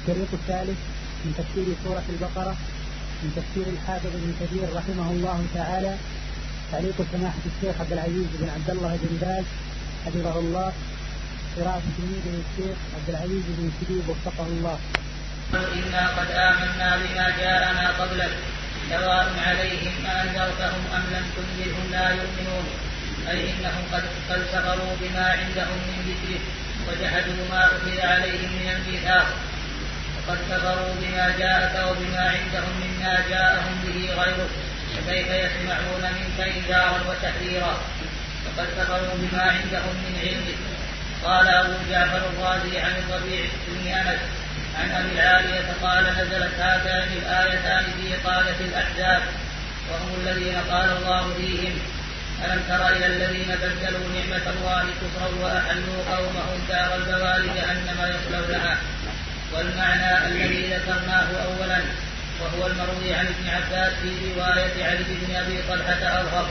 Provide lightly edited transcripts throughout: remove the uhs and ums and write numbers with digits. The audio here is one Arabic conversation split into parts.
الشريط الثالث من تفسير سورة البقرة من تفسير الحافظ ابن كثير رحمه الله تعالى. تعليق سماحة الشيخ عبد العزيز بن عبد الله بن باز حفظه الله، قراءة تلميذه الشيخ عبد العزيز بن شبيب وفقه الله. إنا قد آمنا بما جاءنا قبلك سواء عليهم أنذرتهم أم لم تنذرهم لا يؤمنون، أي إنهم قد كفروا بما عندهم من ذكره وجحدوا ما أخذ عليهم من الميثاق، وقد كفروا بما جاءك وبما عندهم مما جاءهم به غيره، فكيف يسمعون منك إنذارا وتحذيرا؟ وقد كفروا بما عندهم من علمه. قال أبو جعفر الرازي عن الربيع بن أنس عن أبي العالية قال نزلت هاتان الآيتان في قادة الأحزاب وهم الذين قال الله فيهم ألم تر إلى الذين بدلوا نعمة الله كفرا وأحلوا قومهم دار البوار جهنم يصلونها. والمعنى الذي ذكرناه أولا وهو المروي عن ابن عباس في رواية علي بن أبي طلحة أظهر،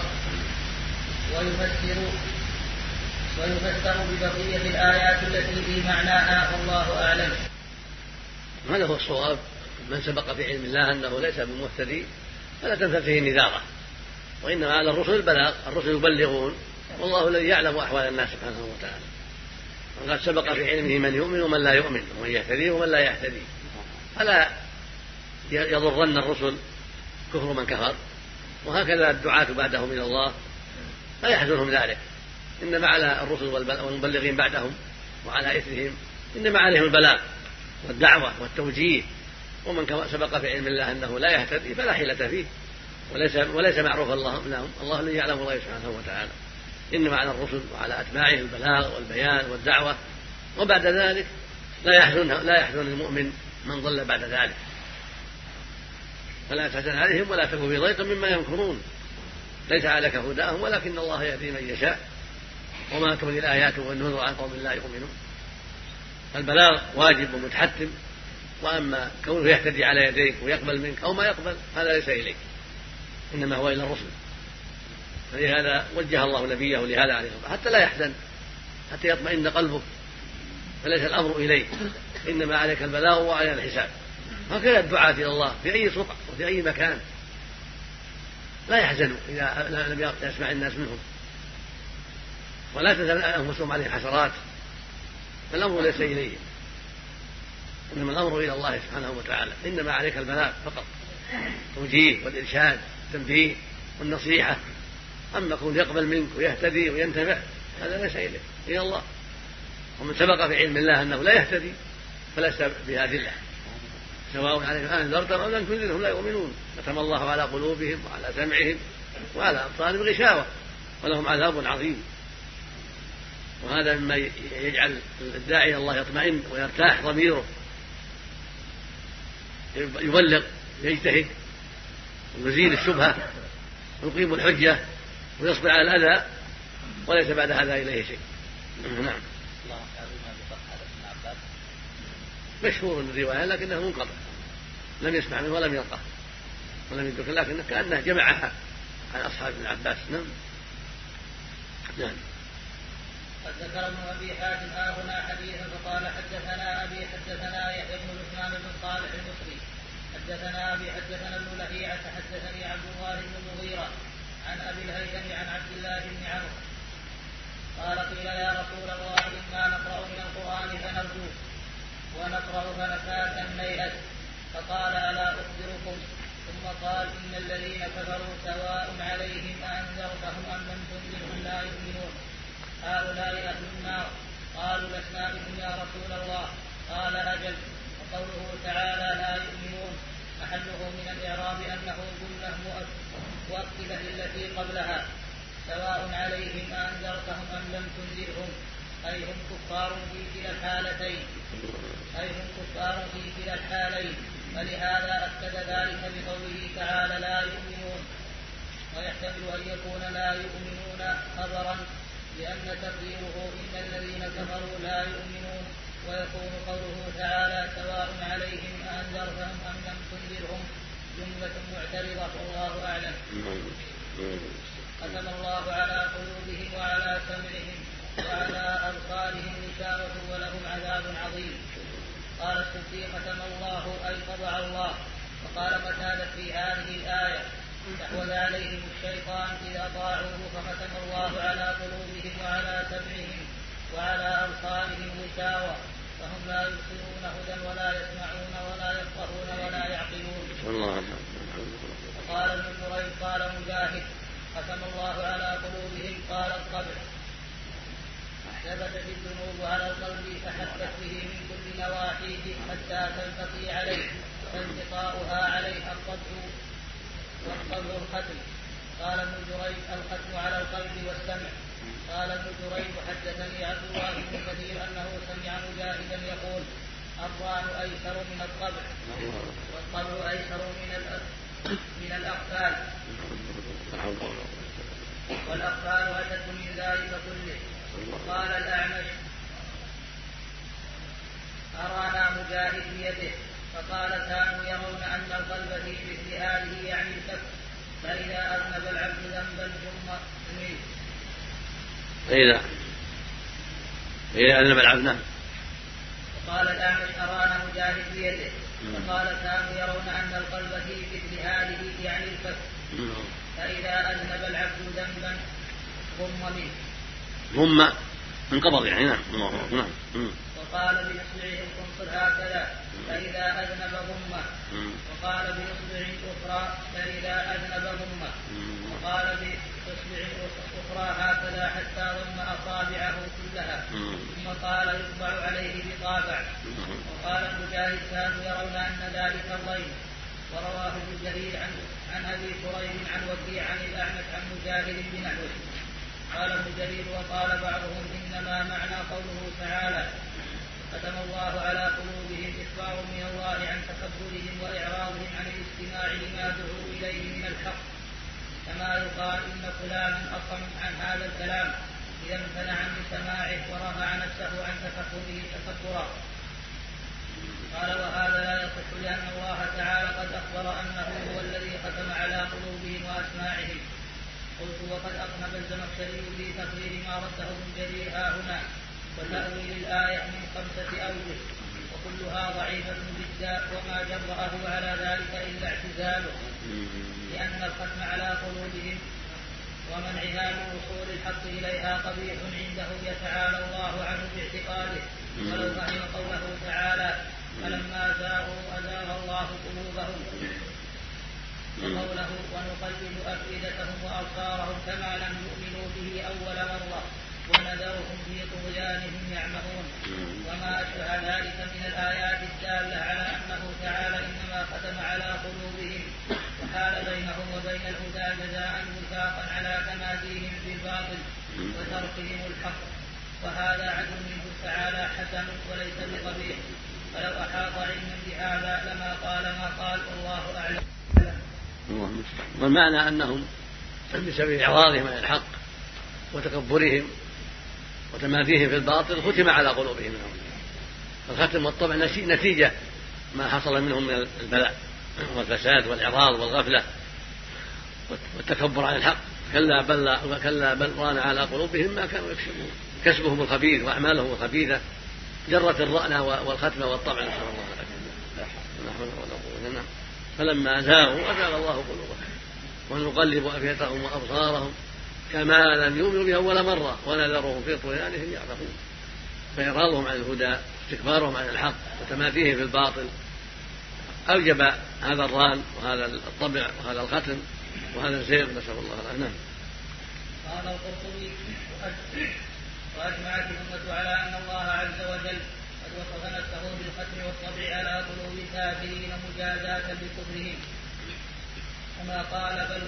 ويفسر ببقية الآيات التي في معناها والله أعلم. هذا هو الصواب. من سبق في علم الله أنه ليس بمهتدي فلا تنفع فيه نذارة، وإنما على الرسل البلاغ، الرسل يبلغون والله الذي يعلم أحوال الناس سبحانه وتعالى. وقد سبق في علمه من يؤمن ومن لا يؤمن ومن يهتدي ومن لا يهتدي، فلا يضرن الرسل كفر من كفر، وهكذا الدعاة بعدهم إلى الله لا يحزنهم ذلك، إنما على الرسل والمبلغين بعدهم وعلى إثرهم إنما عليهم البلاغ والدعوة والتوجيه. ومن سبق في علم الله أنه لا يهتدي فلا حيلة فيه وليس معروف الله الذي يعلم الله سبحانه وتعالى، إنما على الرسل وعلى أتباعه البلاغ والبيان والدعوة، وبعد ذلك لا يحزن المؤمن من ضل بعد ذلك، فلا تحزن عليهم ولا تكن في ضيق مما يمكرون، ليس عليك هداهم ولكن الله يهدي من يشاء وما تغني الآيات والنذر عن قوم لا يؤمنون. البلاغ واجب ومتحتم، وأما كونه يهتدي على يديك ويقبل منك أو ما يقبل هذا ليس إليك، إنما هو إلى الرسل. فلهذا وجه الله نبيه لهذا عليه الصلاة حتى لا يحزن، حتى يطمئن قلبك، فليس الأمر إليه، إنما عليك البلاغ وعلى الحساب. هكذا الدعاة إلى الله في أي سطح وفي أي مكان لا يحزنوا إذا لم يسمع الناس منهم، ولا تزال أنفسهم عليهم حسرات، فالأمر ليس إليهم، إنما الأمر إلى الله سبحانه وتعالى. إنما عليك البلاغ فقط، توجيه والإرشاد والتنبيه والنصيحة، أما كون يقبل منك ويهتدي وينتفع هذا ليس إليه، إلى الله. ومن سبق في علم الله أنه لا يهتدي فليس بهذه الله، سواء عليهم أنذرتهم أم لم تنذرهم لا يؤمنون، ختم الله على قلوبهم وعلى سمعهم وعلى أبصارهم غشاوة ولهم عذاب عظيم. وهذا مما يجعل الداعي إلى الله يطمئن ويرتاح ضميره، يبلغ يجتهد ويزيل الشبهة ويقيم الحجة ويصبر على الأذى وليس بعد هذا إليه شيء. نعم. مشهور الرواية لكنه منقطع، لم يسمع منه ولم يلقاه ولم يدرك، لكن كأنه جمعها عن أصحاب ابن عباس. نعم. قد ذكر ابن أبي حاتم هنا حديثا فقال حدثنا أبي حدثنا يحيى بن عثمان بن صالح المصري حدثنا أبي حدثنا ابن لهيعة حدثني عبد الله بن المغيرة عن أبي الهيثم عن عبد الله بن عمرو قال قيل يا رسول الله إنا نقرأ من القرآن فنرجو ونقرأ فنكاد أن نيأس، فقال ألا أخبركم؟ ثم قال إن الذين كفروا سواء عليهم أنذرتهم أم لم تنذرهم لا يؤمنون، هؤلاء أهل النار. قالوا لسنا بهم يا رسول الله، قال أجل. وقوله تعالى لا يؤمنون محله من الإعراب أنه جملة مؤكدة للتي قبلها، سواء عليهم أنذرتهم أم لم تنذرهم، أي هم كفار في كلا الحالين، فلهذا أكد ذلك بقوله تعالى لا يؤمنون. ويحتمل أن يكون لا يؤمنون خبرا لأن تقديره إن الذين كفروا لا يؤمنون، ويكون قوله تعالى سواء عليهم أنذرتهم أم لم تنذرهم جملة معترضة والله أعلم. ختم الله على قلوبهم وعلى سمعهم وعلى أبصارهم غشاوة ولهم عذاب عظيم. قال السدي ختم الله أي طبع الله. وقال قتادة في هذه الآية استحوذ عليهم الشيطان إذا طاعوه فختم الله على قلوبهم وعلى سمعهم وعلى أبصارهم غشاوة فهم لا يبصرون هدى ولا يسمعون ولا يفقهون ولا يعقلون. وقال ابن جريج قال مجاهد ختم الله على قلوبهم قال الطبع ثبتت الذنوب على القلب فحدت به من كل نواحيه حتى تنتقي عليه فانتقاؤها عليها الطبع والطبع الختم. قال ابن جريج الختم على القلب والسمع. قال ابن جريج حدثني عبد الله بن كثير انه سمع مجاهدا يقول الران ايسر من الطبع والطبع ايسر من الاقفال والاقفال اشد من ذلك كله. قال الاعمش ارانا مجاهد بيده فقال كانوا يرون ان القلب في مثل هذه يعني الكف فاذا اذنب العبد ذنبا ثم إذا أذنب العبد. قال الأعمش أرانا مجاهد بيده فقال كانوا يرون أن القلب في مثل هذه يعني الكف فإذا أذنب العبد ذنبا غم منه انقبض يعني. نعم. وقال بإصبعه القنصر هكذا فإذا أذنب غمه. وقال بإصبع أخرى فإذا أذنب غمه. وقال بإصبع أخرى هكذا حتى ضم أصابعه كلها ثم قال يطبع عليه بطابع. وقال مجاهد كانوا يرون أن ذلك الضيم. ورواه ابن جرير عن أبي كريم عن وكيع عن الأعمش عن مجاهد بنحوه. قال ابن جرير وقال بعضهم إنما معنى قوله تعالى ختم الله على قلوبهم إخبار من الله عن تكبرهم وإعراضهم عن الاستماع لما دعوا إليه من الحق كما يقال إن فلانا أصم عن هذا الكلام إذا امتنع من سماعه ورفع نفسه عن تفهمه تكبرا. قال وهذا لا يصح لأن الله تعالى قد أخبر أنه هو الذي ختم على قلوبهم وأسماعهم. قلت وقد أقنب الزمخشري في تقرير ما رده ابن جرير هنا وتأويل الآية من 5 أوجه وكلها ضعيفة جدا وما جرأه على ذلك إلا اعتزاله لأن الختم على قلوبهم ومنعها من وصول الحق إليها قبيح عنده يتعالى الله عنه باعتقاده. ولو فهم قوله تعالى فلما زاغوا أزاغ الله قلوبهم وقوله ونقلب أفئدتهم وأبصارهم كما لم يؤمنوا به أول مرة ونذرهم في طغيانهم يعمهون وما أشبه ذلك من الآيات الدالة على أنه تعالى إنما ختم على قلوبهم وحال بينهم وبين الهدى جزاء وفاقا على تماديهم في الباطل وتركهم الحق. وهذا عدل منه تعالى حسن وليس بقبيح. فلو أحاط علما بهذا لما قال ما قال والله أعلم. والمعنى أنهم بسبب إعراضهم عن الحق وتكبرهم وتماديهم في الباطل ختم على قلوبهم. الختم والطبع نتيجة ما حصل منهم من البلاء والفساد والإعراض والغفلة والتكبر عن الحق. كلا بل ران على قلوبهم ما كانوا يكسبون. كسبهم الخبيث وأعمالهم الخبيثة جرت الرأن والختم والطبع نسأل الله العافية. فلما زاغوا أزاغ الله قلوبهم ونقلب أفئدتهم وأبصارهم كما لم يؤمنوا به أول مرة ونذرهم في طغيانهم يعمهون. فإعراضهم عن الهدى استكبارهم عن الحق وتماديهم في الباطل أوجب هذا الران وهذا الطبع وهذا الختم وهذا الزيغ نسأل الله العافية. قال القرطبي وأجمعت الأمة على أن الله عز وجل قد وصف نفسه بالختم والطبع على قلوب الكافرين مجازاة بكفرهم كما قال بل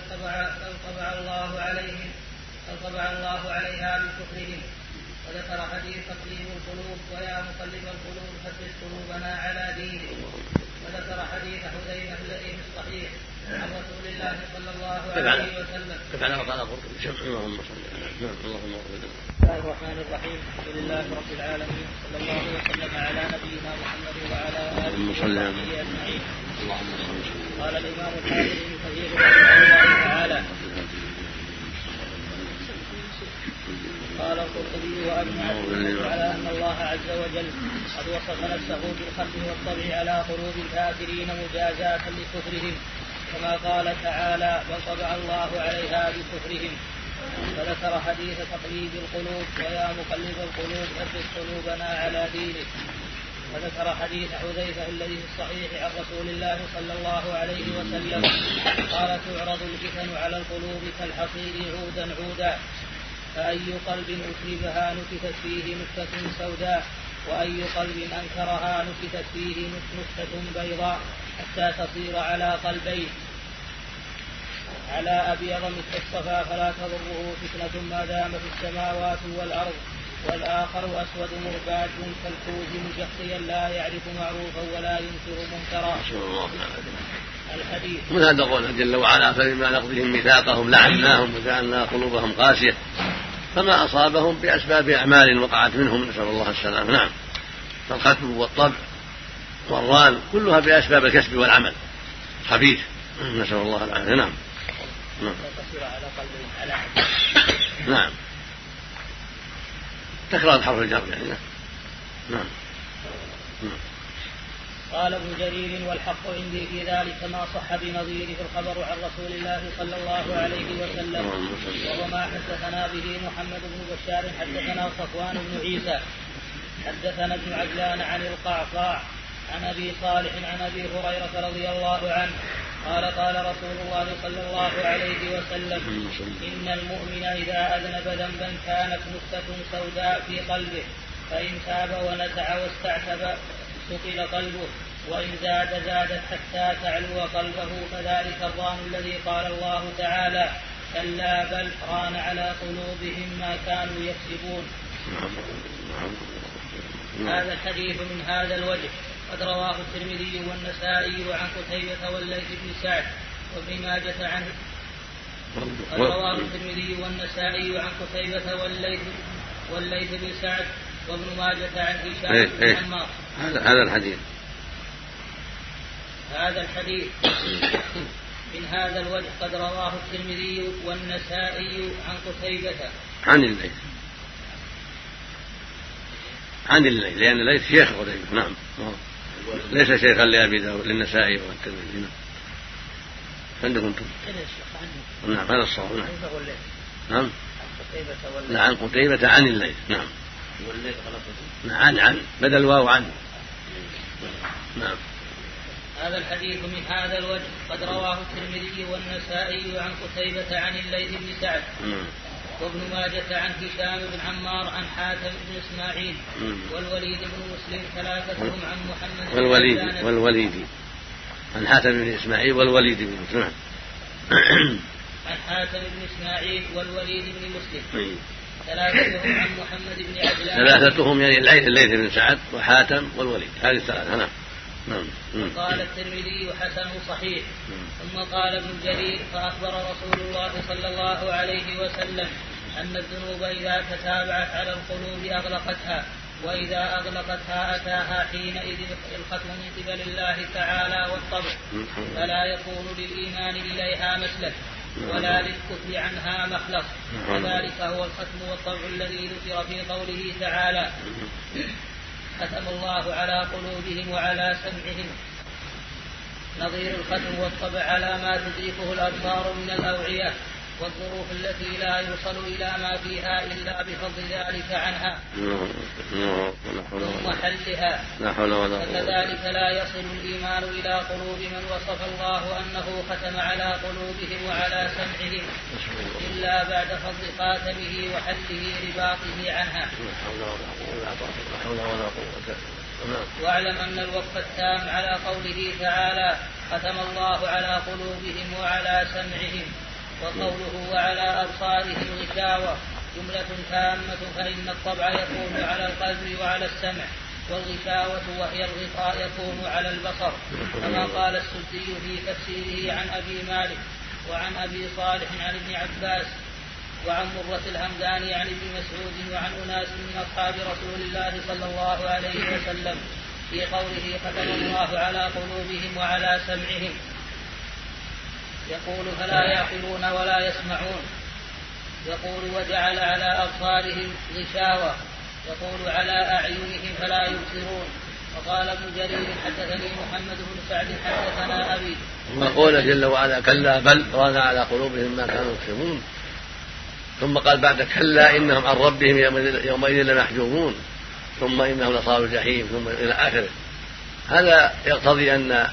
طبع الله عليها بكفرهم. وذكر حديث تقليب القلوب ويا مقلب القلوب ثبت قلوبنا على دينك. وذكر حديث حذيفة الذي الصحيح عن رسول الله صلى الله عليه وسلم. اللهم صل بسم الله الرحمن الرحيم. الحمد لله رب العالمين صلى الله وسلم على نبينا محمد وعلى آله وصحبه أجمعين. قال الإمام الحافظ ابن كثير رحمه الله تعالى قال القرطبي وأجمع العلماء على أن الله عز وجل قد وصف نفسه بالختم والطبع على قلوب الكافرين مجازاة لكفرهم، كما قال تعالى بل طبع الله عليها بكفرهم. فذكر حديث تقليد القلوب ويا مقلب القلوب ثبت قلوبنا على دينك. وذكر حديث حذيفة الذي في الصحيح عن رسول الله صلى الله عليه وسلم قال تعرض الفتن على القلوب كالحصير عودا عودا، فأي قلب أشربها نكتت فيه نكتة سوداء، وأي قلب أنكرها نكتت فيه نكتة بيضاء، حتى تصير على قلبين على أبيض مثل الصفا فلا تضره فتنة ما دام في السماوات والأرض، والآخر أسود مرباد كالكوز مجخيا لا يعرف معروفا ولا ينكر منكرا. الحديث من هذا قوله جل وعلا فبما نقضهم ميثاقهم لعناهم وجعلنا قلوبهم قاسية، فما أصابهم بأسباب أعمال وقعت منهم، نسأل الله السلامة. نعم، فالختم والطبع والران كلها بأسباب الكسب والعمل خبيث، نسأل الله العافية. نعم نعم تكرار حرف الجر يعني. نعم. قال ابن جرير والحق عندي في ذلك ما صح بنظيره في الخبر عن رسول الله صلى الله عليه وسلم، وهو ما حدثنا به محمد بن بشار حدثنا صفوان بن عيسى حدثنا ابن عجلان عن القعقاع عن أبي صالح عن أبي هريرة رضي الله عنه قال قال رسول الله صلى الله عليه وسلم إن المؤمن إذا أذنب ذنبا كانت نكتة سوداء في قلبه، فإن تاب ونزع واستعتب سقل قلبه، وإن زادت حتى تعلو قلبه، فذلك الران الذي قال الله تعالى كلا بل ران على قلوبهم ما كانوا يكسبون. هذا الحديث من هذا الوجه قد رواه الترمذي والنسائي عن قتيبة والليث بن سعد وابن ماجة عنه. قد رواه الترمذي والنسائي عن قتيبة والليث بن سعد وابن ماجة عن هشام بن عمار. هذا الحديث من هذا الوجه قد رواه الترمذي والنسائي عن قتيبة عن الليث لأن الليث شيخ قتيبة. نعم ليس شيخا لأبي داود للنسائي والترمذي. عندكم نعم هذا الصواب. نعم عن قتيبة عن الليث. نعم عن بدل واو عن. نعم هذا الحديث من هذا الوجه قد رواه الترمذي والنسائي عن قتيبة عن الليث بن سعد وابن ماجة عن هشام بن عمار عن حاتم بن إسماعيل والوليد بن مسلم ثلاثتهم عن محمد والوليد عن حاتم بن إسماعيل والوليد بن مسلم عن حاتم بن إسماعيل والوليد بن مسلم ثلاثتهم عن محمد بن عجلان. ثلاثتهم يعني الليث بن سعد وحاتم والوليد، هذه الثلاثة. نعم. قال الترمذي حسن صحيح. ثم قال ابن جرير فأخبر رسول الله صلى الله عليه وسلم أن الذنوب إذا تتابعت على القلوب أغلقتها، وإذا أغلقتها أتاها حينئذ الختم من قبل الله تعالى والطبع، فلا يكون للإيمان إليها مسلك ولا للكفر عنها مخلص. وذلك هو الختم والطبع الذي ذكر في قوله تعالى ختم الله على قلوبهم وعلى سمعهم، نظير الختم والطبع على ما تدركه الأبصار من الأوعية والظروف التي لا يوصل إلى ما فيها إلا بفضل ذلك عنها ثم حلها. فكذلك لا يصل الإيمان إلى قلوب من وصف الله أنه ختم على قلوبهم وعلى سمعهم إلا بعد فضل خاتمه وحله رباطه عنها. واعلم أن الوقف التام على قوله تعالى ختم الله على قلوبهم وعلى سمعهم وقوله وعلى أبصارهم غشاوة جملة تامة، فإن الطبع يكون على القلب وعلى السمع، والغشاوة وهي الغطاء يكون على البصر، كما قال السدي في تفسيره عن أبي مالك وعن أبي صالح عن ابن عباس وعن مرة الهمداني عن ابن مسعود وعن أناس من أصحاب رسول الله صلى الله عليه وسلم في قوله ختم الله على قلوبهم وعلى سمعهم، يقول فلا يعقلون ولا يسمعون. يقول وجعل على أبصارهم غشاوة يقول على أعينهم فلا يبصرون. وقال ابن جرير حدثني محمد بن سعد حدثنا أبي. وقال جل وعلا كلا بل ران على قلوبهم ما كانوا يكسبون. ثم قال بعد كلا إنهم عن ربهم يومئذ لمحجوبون ثم إنهم لصالوا الجحيم ثم إلى آخره. هذا يقتضي أن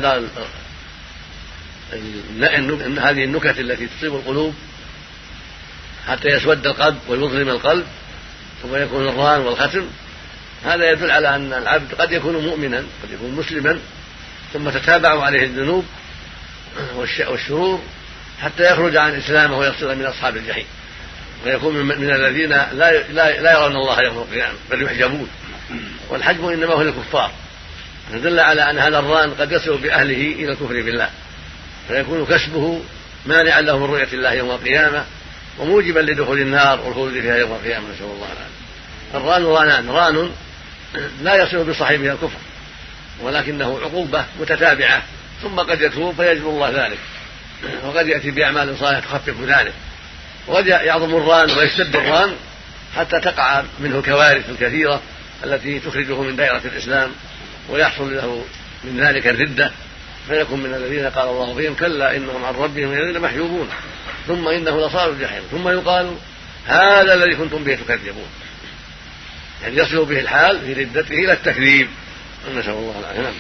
هذه النكت التي تصيب القلوب حتى يسود القلب ويظلم القلب ثم يكون الران والختم، هذا يدل على أن العبد قد يكون مؤمنا قد يكون مسلما ثم تتابع عليه الذنوب والشرور حتى يخرج عن إسلامه ويصير من أصحاب الجحيم ويكون من الذين لا يرون الله يوم القيامة بل يحجبون. والحجب إنما هو للكفار، دل على أن هذا الران قد يصل بأهله إلى الكفر بالله فيكون كسبه مانعا له من رؤية الله يوم القيامة وموجبا لدخول النار والخلود فيها يوم القيامة، نسأل الله العافية. الران رانان، ران لا يصل بصاحبها الكفر ولكنه عقوبة متتابعة ثم قد يتوب فيجبر الله ذلك وقد يأتي بأعمال صالحة تخفف ذلك وقد يعظم الران ويشتد الران حتى تقع منه الكوارث الكثيرة التي تخرجه من دائرة الإسلام ويحصل له من ذلك الردة فيكون من الذين قال الله فيهم كلا إنهم عن ربهم يومئذ محجوبون ثم إنه لصالوا الجحيم ثم يقال هذا الذي كنتم به تكذبون، يعني يصل به الحال في ردته إلى التكذيب، نسأل الله العافية.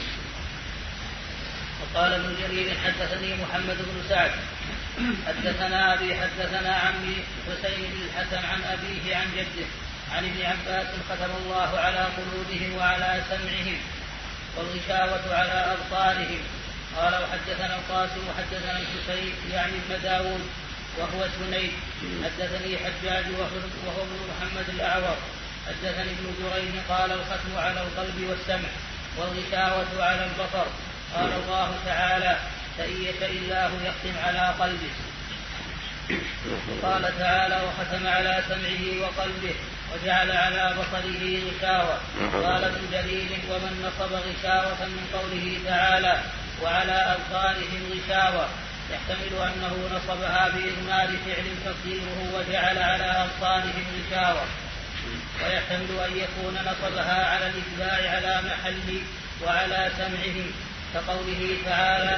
وقال ابن جرير حدثني محمد بن سعد حدثنا أبي حدثنا عمي حسين بن الحسن عن أبيه عن جده عن ابن عباس ختم الله على قلوبهم وعلى سمعهم والغشاوة على أبصارهم. قال وحدثنا القاسم وحدثنا الحسين يعني ابن داود وهو سنيد حدثني حجاج وهو ابن محمد الأعور حدثني ابن جريج قال الختم على القلب والسمع والغشاوة على البصر. قال الله تعالى فإن يشاء الله يختم على قلبه. قال تعالى وختم على سمعه وقلبه وجعل على بصره غشاوة. قال ابن جرير ومن نصب غشاوة من قوله تعالى وعلى أبصارهم غشاوة يحتمل أنه نصبها بإضمار فعل تقديره وجعل على أبصارهم غشاوة ويحتمل أن يكون نصبها على الإتباع على محل وعلى سمعهم كقوله تعالى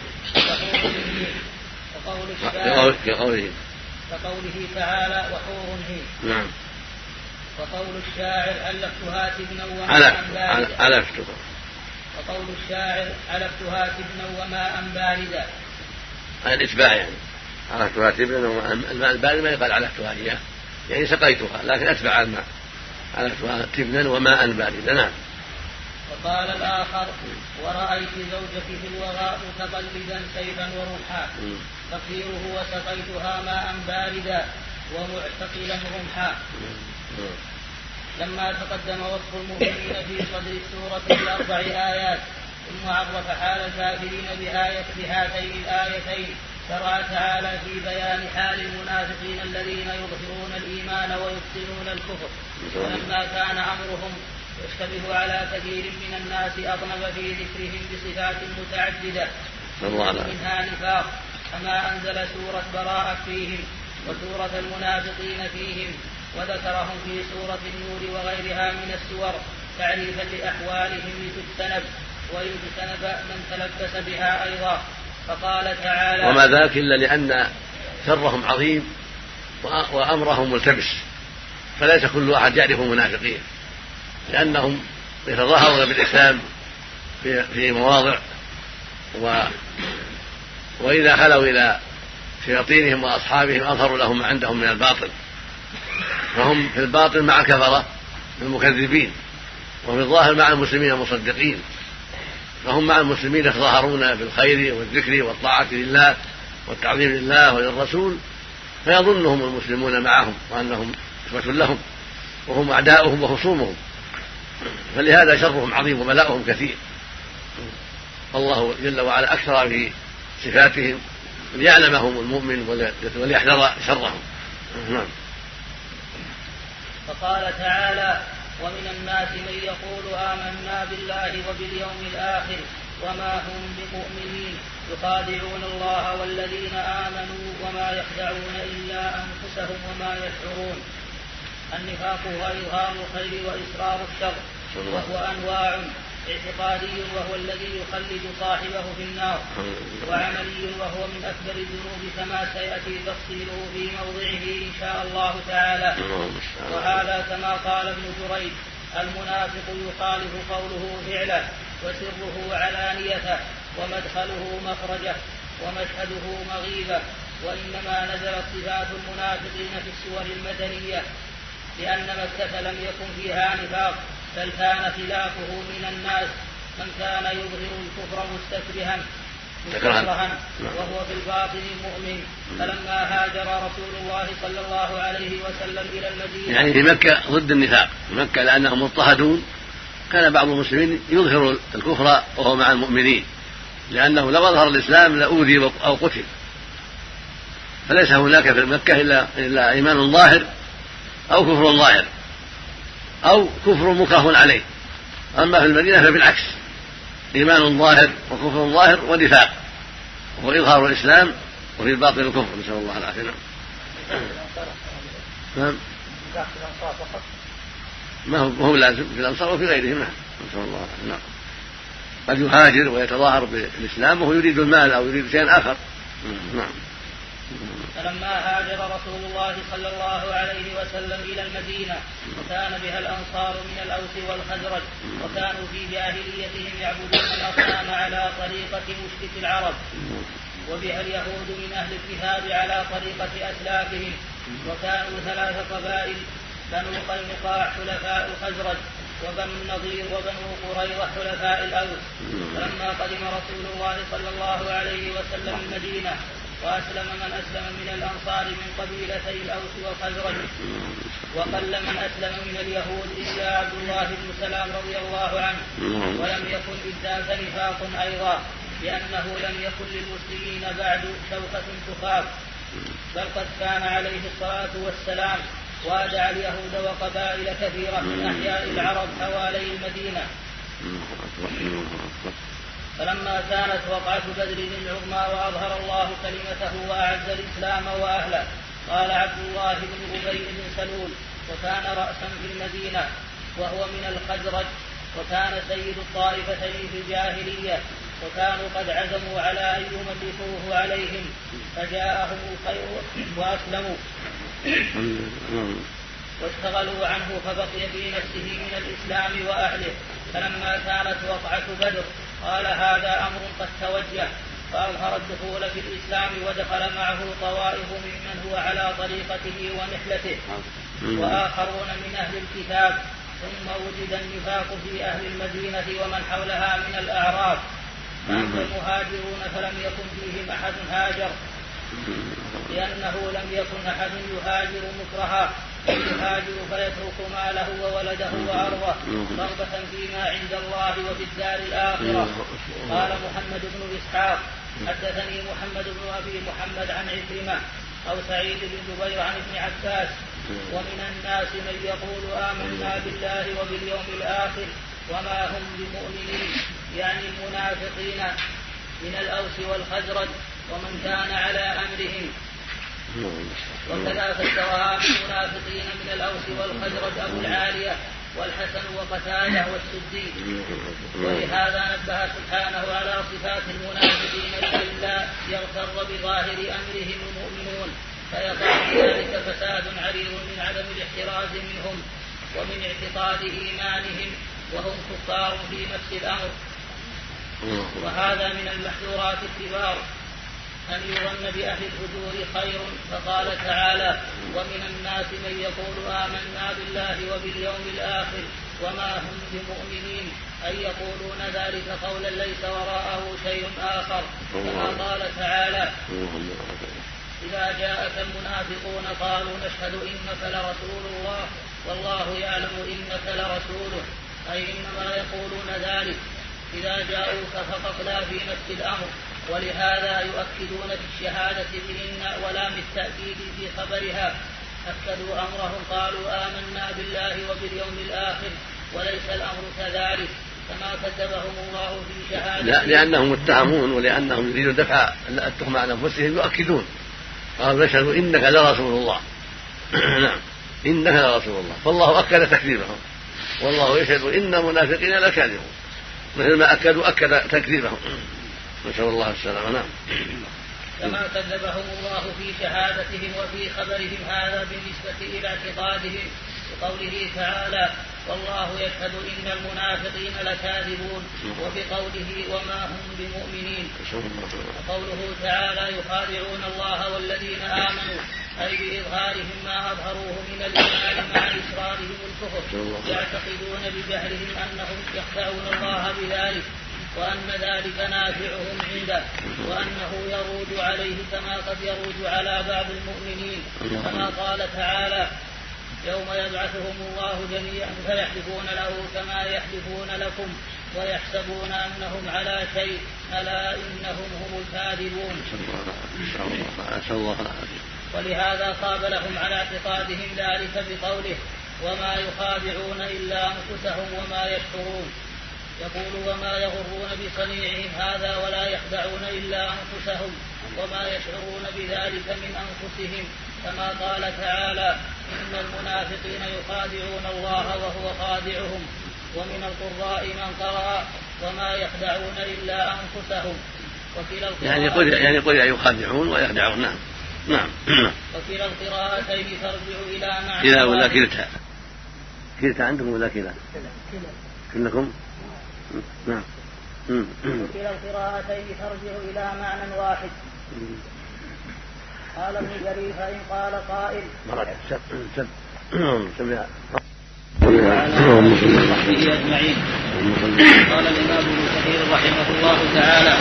كقوله تعالى وحور هين. نعم. وقول الشاعر ألفتها تبنا وماء باردا. وقول الشاعر ألفتها تبنا وماء باردا. الإتباع يعني علفتها تبنا وماء الماء البارد ما يقال علفتها إياه يعني سقيتها لكن أتبع الماء علفتها تبنا وماء باردا. نعم. وقال الآخر ورأيت زوجك في الوغاء متقلدا سيفا ورمحا تقديره وسقيتها ماء باردا ومعتقلا رمحا. لما تقدم وصف المؤمنين في صدر السورة ب4 آيات ثم عرف حال الكافرين بهاتين الآيتين شرع تعالى في بيان حال المنافقين الذين يظهرون الإيمان ويبطنون الكفر. ولما كان أمرهم يشتبه على كثير من الناس أطنب في ذكرهم بصفات متعددة منها نفاق كما أنزل سورة براءة فيهم وسورة المنافقين فيهم وذكرهم في سورة النور وغيرها من السور تعريفا لأحوالهم لتجتنب ويجتنب من تلبس بها أيضا. فقال تعالى وما ذاك إلا لأن شرهم عظيم وأمرهم ملتبس فليس كل أحد يعرف المنافقين لأنهم يتظاهرون بالإسلام في مواضع وإذا خلوا إلى شياطينهم وأصحابهم أظهروا لهم ما عندهم من الباطل فهم في الباطل مع الكفرة المكذبين وفي الظاهر مع المسلمين المصدقين فهم مع المسلمين يتظاهرون بالخير والذكر والطاعة لله والتعظيم لله وللرسول فيظنهم المسلمون معهم وأنهم إخوة لهم وهم أعداؤهم وخصومهم فلهذا شرهم عظيم وبلاؤهم كثير. الله جل وعلا أكثر في صفاتهم ليعلمهم المؤمن وليحذر شرهم. فقال تعالى ومن الناس من يقول آمنا بالله وباليوم الآخر وما هم بمؤمنين يخادعون الله والذين آمنوا وما يخدعون إلا أنفسهم أنفسهم وما يشعرون. النفاق هو إظهار الخير وإسرار الشر، وهو أنواع: اعتقادي وهو الذي يخلد صاحبه في النار، وعملي وهو من أكبر الذنوب كما سيأتي تفصيله في موضعه إن شاء الله تعالى. وهذا كما قال ابن جريج: المنافق يخالف قوله فعله، وسره علانيته، ومدخله مخرجه، ومشهده مغيبه. وإنما نزلت صفات المنافقين في السور المدنية لأن مكة لم يكن فيها نفاق، بل كان خلافه من الناس من كان يظهر الكفر مستكرها وهو في الباطن مؤمن. فلما هاجر رسول الله صلى الله عليه وسلم إلى المدينة، يعني في مكة ضد النفاق، في مكة لأنهم مضطهدون كان بعض المسلمين يظهر الكفر وهو مع المؤمنين، لأنه لو أظهر الإسلام لأوذي أو قتل، فليس هناك في مكة إلا إيمان ظاهر أو كفر ظاهر أو كفر مكره عليه. أما في المدينة فبالعكس، إيمان ظاهر وكفر ظاهر ونفاق، وهو إظهار الإسلام وفي الباطن الكفر، نسأل الله العافية. نعم. ما هو لازم في الأنصار وفي غيرهم، نسأل الله العافية. نعم. قد يهاجر ويتظاهر بالإسلام وهو يريد المال أو يريد شيئا آخر. نعم. فلما هاجر رسول الله صلى الله عليه وسلم إلى المدينة، وكان بها الأنصار من الأوس والخزرج، وكانوا في جاهليتهم يعبدون الأصنام على طريقة مشرك العرب، وبها اليهود من أهل الكتاب على طريقة أسلافهم. وكانوا 3 قبائل: بنو قينقاع حلفاء الخزرج، وبنو النضير وبنو قريظة حلفاء الأوس. فلما قدم رسول الله صلى الله عليه وسلم المدينة، وأسلم من أسلم من الأنصار من قبيلتي الأوس والخزرج، وقل من أسلم من اليهود إلا عبد الله بن سلام رضي الله عنه. ولم يكن إذ نفاق أيضا، لأنه لم يكن للمسلمين بعد شوكة تخاف، بل قد كان عليه الصلاة والسلام وادع اليهود وقبائل كثيرة من أحياء العرب حوالي المدينة. فلما كانت وقعة بدر العظمى وأظهر الله كلمته وأعز الإسلام وأهله، قال عبد الله بن أبي بن سلول، وكان رأسا في المدينة وهو من الخزرج، وكان سيد الطائفتين في الجاهلية، وكانوا قد عزموا على أن يملكوه عليهم، فجاءهم الخير وأسلموا واشتغلوا عنه، فبقي في نفسه من الإسلام وأهله. فلما كانت وقعة بدر قال: هذا أمر قد توجه، فأظهر الدخول في الإسلام، ودخل معه طوائف ممن هو على طريقته ونحلته، وآخرون من أهل الكتاب. ثم وجد النفاق في أهل المدينة ومن حولها من الأعراب. فأما المهاجرون فلم يكن فيهم أحد هاجر، لأنه لم يكن أحد يهاجر مكرها، يهاجر فيترك ماله وولده وأرضه رغبة فيما عند الله وفي الدار الآخرة. قال محمد بن إسحاق: حدثني محمد بن أبي محمد عن عكرمة أو سعيد بن جبير عن ابن عباس: ومن الناس من يقول آمنا بالله وباليوم الآخر وما هم بمؤمنين، يعني المنافقين من الأوس والخزرج ومن كان على أمرهم. وكذا فسرها المنافقين من الأوس والخزرج أبو العالية والحسن وقتادة والسدي. ولهذا نبه سبحانه على صفات المنافقين لئلا يغتر بظاهر أمرهم المؤمنون، فيقع ذلك فساد عريض من عدم الاحتراز منهم ومن اعتقاد إيمانهم وهم كفار في نفس الأمر. وهذا من المحذورات الكبار أن يظن بأهل الفجور خير، فقال تعالى: ومن الناس من يقول آمنا بالله وباليوم الآخر وما هم بمؤمنين، أي يقولون ذلك قولا ليس وراءه شيء آخر، كما قال تعالى: إذا جاءك المنافقون قالوا نشهد إنك لرسول الله والله يعلم إنك لرسوله، أي إنما يقولون ذلك إذا جاءوك فقط لا في نفس الأمر. ولهذا يؤكدون بالشهادة بإن ولام التأكيد في خبرها، أكدوا أمرهم قالوا آمنا بالله وباليوم الآخر، وليس الأمر كذلك كما كذبهم الله في شهادة. لا، لأنهم متهمون ولأنهم يريدون دفع التهمة عن أنفسهم يؤكدون، قالوا نشهد إنك لرسول الله، نعم إنك لرسول الله، فالله أكد تكذيبهم، والله يشهد إن المنافقين لكاذبون، مثل ما أكد تكذيبهم، نسأل الله السلامة. نعم. كما كذبهم الله في شهادتهم وفي خبرهم هذا بالنسبة إلى اعتقادهم بقوله تعالى والله يشهد إن المنافقين لكاذبون، وبقوله وما هم بمؤمنين. وقوله تعالى يخادعون الله والذين آمنوا، أي بإظهارهم ما أظهروه من الإيمان مع إصرارهم الكفر، يعتقدون بجهلهم أنهم يخدعون الله بذلك، وأن ذلك نافعهم عنده، وأنه يرود عليه كما قد يرود على بعض المؤمنين، كما قال تعالى يوم يبعثهم الله جميعا فيحلفون له كما يحلفون لكم ويحسبون أنهم على شيء ألا إنهم هم الكاذبون. ولهذا قاب لهم على اعتقادهم ذلك بقوله وما يخادعون إلا أنفسهم وما يشعرون. يقول وما يغرون بصنيعهم هذا ولا يخدعون إلا أنفسهم وما يشعرون بذلك من أنفسهم، كما قال تعالى إن المنافقين يخادعون الله وهو خادعهم. ومن القراء من قرأ وما يخدعون إلا أنفسهم. يعني قل يخادعون ويخدعون. نعم. نعم. وكلا القراءتين ترجع إلى معنى كلا ولا كلتا؟ كلتا عندكم ولا كلا؟ كلكم؟ نعم. وكلا القراءتين ترجع إلى معنى واحد. قال ابن جرير فإن قال قائل أجمعين. قال الإمام ابن كثير رحمه الله تعالى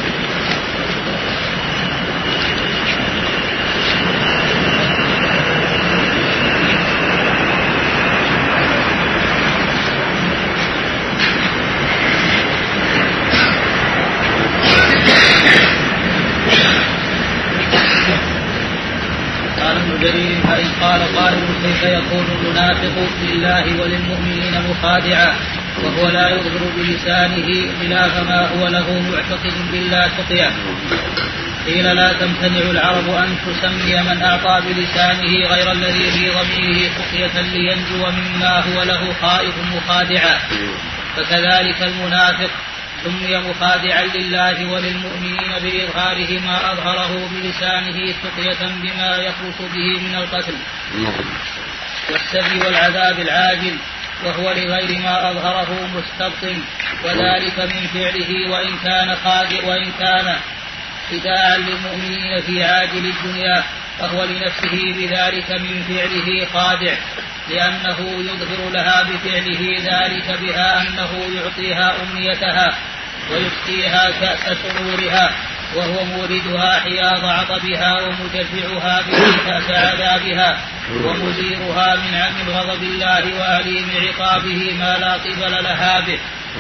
فإن قال قائل كيف يكون المنافق لله وللمؤمنين مخادعا وهو لا يظهر بلسانه خلاف ما هو له معتقد بالله تقيا؟ قيل لا تمتنع العرب أن تسمي من أعطى بلسانه غير الذي في ضميره تقية لينجو مما هو له خائف مخادعا، فكذلك المنافق سمي مخادعا لله وللمؤمنين بإظهاره ما أظهره بلسانه تقية بما يخلص به من القتل والسبي والعذاب العاجل، وهو لغير ما أظهره مستبطن، وذلك من فعله وإن كان خداعا للمؤمنين في عاجل الدنيا، فهو لنفسه بذلك من فعله خادع، لأنه يظهر لها بفعله ذلك بها أنه يعطيها أمنيتها ويسقيها كأس سرورها، وهو موردها حياض عطبها ومجرعها به كأس عذابها ومزيرها من غضب الله وأليم عقابه ما لا قبل لها به.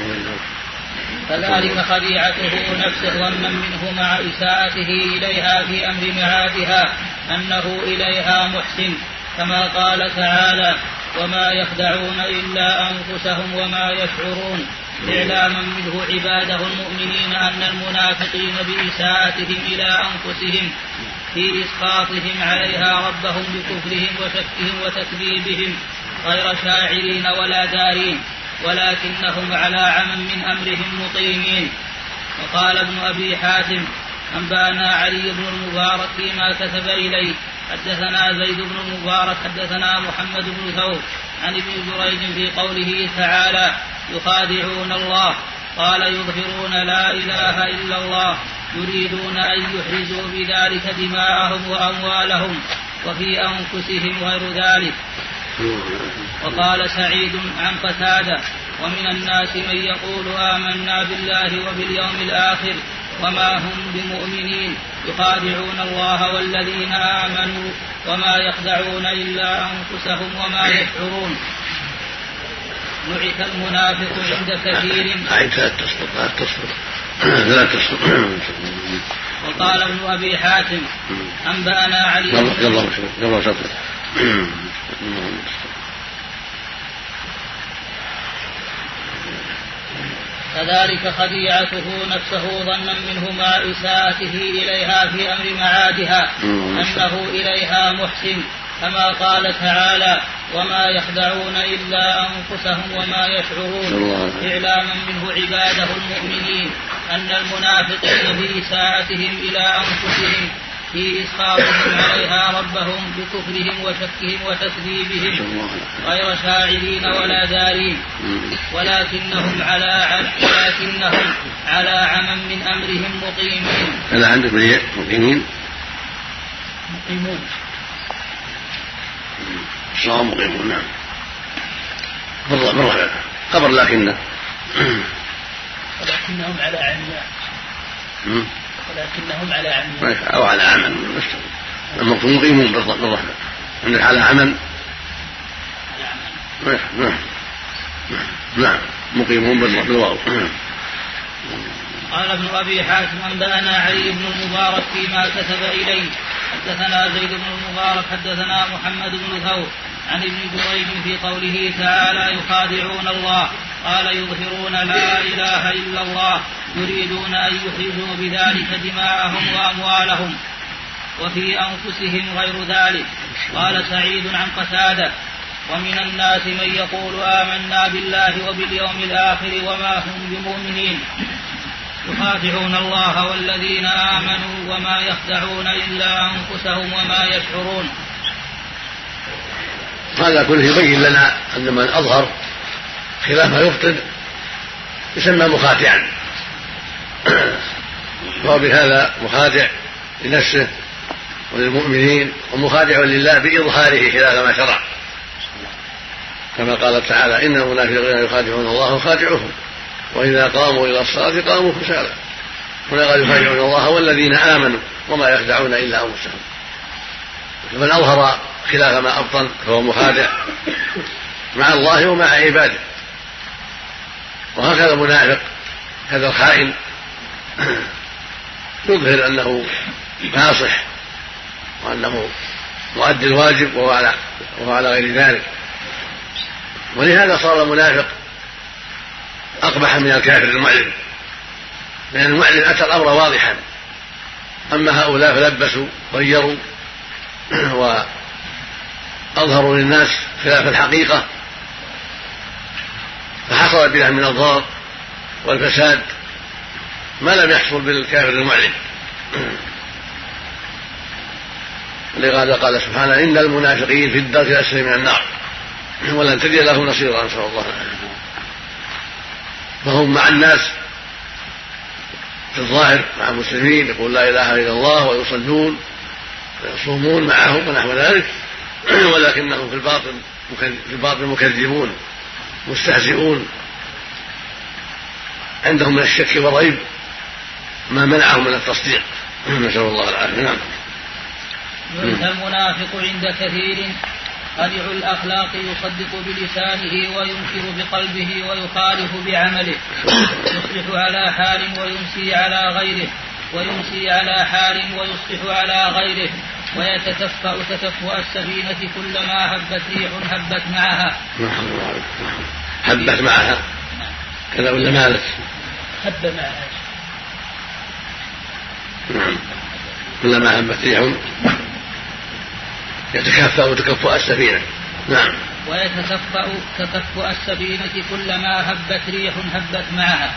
فذلك خديعته نفسه ظنا منه مع إساءته إليها في أمر معادها أنه إليها محسن، كما قال تعالى وما يخدعون إلا أنفسهم وما يشعرون، إعلاما منه عباده المؤمنين أن المنافقين بإساءتهم إلى أنفسهم في إسقاطهم عليها ربهم بكفرهم وشكهم وتكذيبهم غير شاعرين ولا دارين، ولكنهم على عمى من أمرهم مقيمين. وقال ابن أبي حاتم أنبانا علي بن المبارك فيما كتب إليه حدثنا زيد بن المبارك حدثنا محمد بن ثور عن ابن جريج في قوله تعالى يخادعون الله، قال يظهرون لا إله إلا الله يريدون أن يحرزوا بذلك دماءهم وأموالهم وفي أنفسهم غير ذلك. وقال سعيد عن قتادة ومن الناس من يقول آمنا بالله وباليوم الآخر وما هم بمؤمنين يخادعون الله والذين آمنوا وما يخدعون إلا أنفسهم وما يشعرون. نعت المنافق عند كثير. وقال ابن أبي حاتم أنبأنا علي كذلك خديعته نفسه ظنا منه مع إساءته إليها في أمر معادها أنه إليها محسن، كما قال تعالى وما يخدعون إلا أنفسهم وما يشعرون إعلاما منه عباده المؤمنين أن المنافقين في إساءتهم إلى أنفسهم في إسخاطهم عليها ربهم بكفرهم وشكهم وتكذيبهم غير شاعرين ولا دارين ولكنهم على عمى من أمرهم مقيمين. أنا عندك مقيمين صام مقيمون. نعم مرة خبر لكنهم على عمياء أو على عمل المقيم مقيمون بالرحمة عندك على عمل. نعم مقيمون بالواو. قال ابن أبي حاتم أنبأنا علي بن المبارك فيما كتب إليه حدثنا زيد بن المبارك حدثنا محمد بن ثور عن ابن جريج في قوله تعالى يخادعون الله قال يظهرون لا إله إلا الله يريدون أن يخرجوا بذلك دماءهم وأموالهم وفي أنفسهم غير ذلك. قال سعيد عن قتادة ومن الناس من يقول آمنا بالله وباليوم الآخر وما هم بمؤمنين يخادعون الله والذين آمنوا وما يخدعون إلا أنفسهم وما يشعرون. هذا كله يبين لنا أن من أظهر خلاف ما يبطن يسمى مخادعا وهو بهذا مخادع لنفسه وللمؤمنين ومخادع لله بإظهاره خلاف ما شرع كما قال تعالى إن المنافقين يخادعون الله وخادعهم وإذا قاموا إلى الصلاة قاموا كسالى. هنا قال يخادعون الله والذين آمنوا وما يخدعون إلا أنفسهم. فمن أظهر خلاف ما أبطن فهو مخادع مع الله ومع عباده. وهكذا المنافق هذا الخائن يظهر أنه ناصح وأنه مؤدي الواجب وهو على غير ذلك. ولهذا صار المنافق أقبح من الكافر المعلن لأن المعلن أتى الأمر واضحا. أما هؤلاء فلبسوا غيروا وأظهروا للناس خلاف الحقيقة فحصل بها من الضرر والفساد ما لم يحصل بالكافر المعلن. لهذا قال سبحانه إن المنافقين في الدرك الأسفل من النار ولن تجد له نصيرا نسأل الله. فهم مع الناس في الظاهر مع المسلمين يقول لا إله إلا الله ويصلون ويصومون معهم ونحو ذلك ولكنهم في الباطن مكذبون مستهزئون عندهم من الشك والريب ما منعهم من التصديق نسأل الله العافية. نعم. يؤتى المنافق عند كثير قلع الأخلاق يصدق بلسانه وينكر بقلبه ويخالف بعمله يصبح على حال ويمسي على حال ويصبح على غيره ويتكفأ تكفؤ السفينة كلما هبت ريح هبت معها كذا ولا مالت هب معها. نعم. كلما هبت ريح يتكفأ تكفؤ السفينة. نعم. ويتكفأ تكفؤ السفينة كلما هبت ريح هبت معها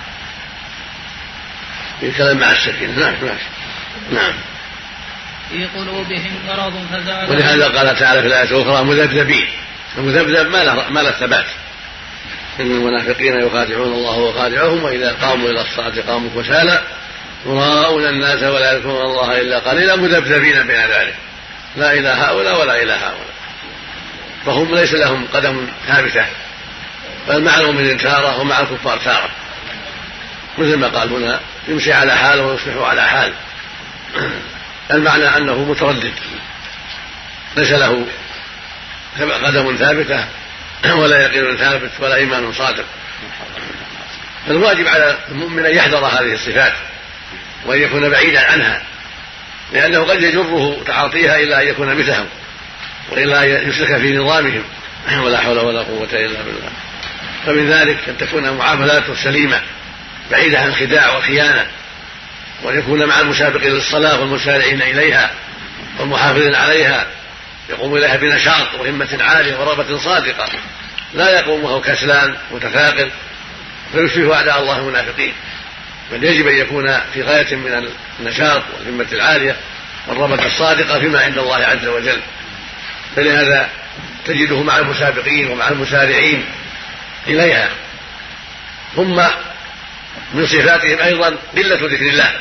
الكلام مع السفينة. نعم. في قلوبهم مرض فزادهم. ولهذا قال تعالى في الآية الأخرى مذبذبين. المذبذب ما له ثبات. إن المنافقين يخادعون الله وخادعهم وإذا قاموا إلى الصلاة قاموا كسالى يراءون الناس ولا يذكرون الله إلا قليلا مذبذبين بين ذلك لا إلى هؤلاء ولا إلى هؤلاء. فهم ليس لهم قدم ثابتة بل مع المؤمنين تارة ومع الكفار تارة مثل ما قال هنا يمشي على حال ويصبح على حال. المعنى أنه متردد ليس له قدم ثابتة ولا يقين ثابت ولا إيمان صادق. فالواجب على المؤمن أن يحذر هذه الصفات وأن يكون بعيدا عنها لأنه قد يجره تعاطيها إلى أن يكون مثلهم وإلا يسلك في نظامهم ولا حول ولا قوة إلا بالله. فمن ذلك أن تكون معاملاته سليمة بعيدة عن خداع وخيانة وأن يكون مع المسابقين للصلاة والمسارعين إليها والمحافظين عليها يقوم إليها بنشاط وهمة عالية ورغبة صادقة، لا يقوم وهو كسلان متثاقل فيشبه أعداء الله المنافقين، بل يجب أن يكون في غاية من النشاط والهمة العالية والرغبة الصادقة فيما عند الله عز وجل. فلهذا تجده مع المسابقين ومع المسارعين إليها. ثم من صفاتهم أيضا قلة ذكر الله،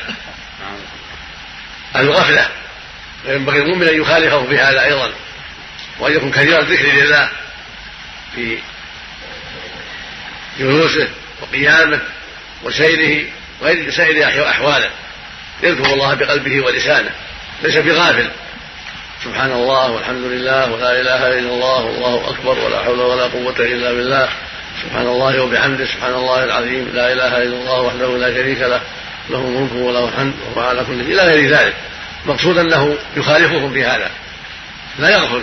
الغفلة، وينبغي المؤمن أن يخالفه بهذا أيضا، وأن يكون كثير الذكر لله في جلوسه وقيامه وسيره وغير سائر أحواله، يذكر الله بقلبه ولسانه، ليس بغافل. سبحان الله والحمد لله ولا إله إلا الله والله أكبر ولا حول ولا قوة إلا بالله، سبحان الله وبحمده سبحان الله العظيم، لا إله إلا الله وحده لا شريك له، له الملك وله الحمد وهو على كل شيء، إلى غير ذلك. مقصود أنه يخالفهم في هذا، لا يغفل.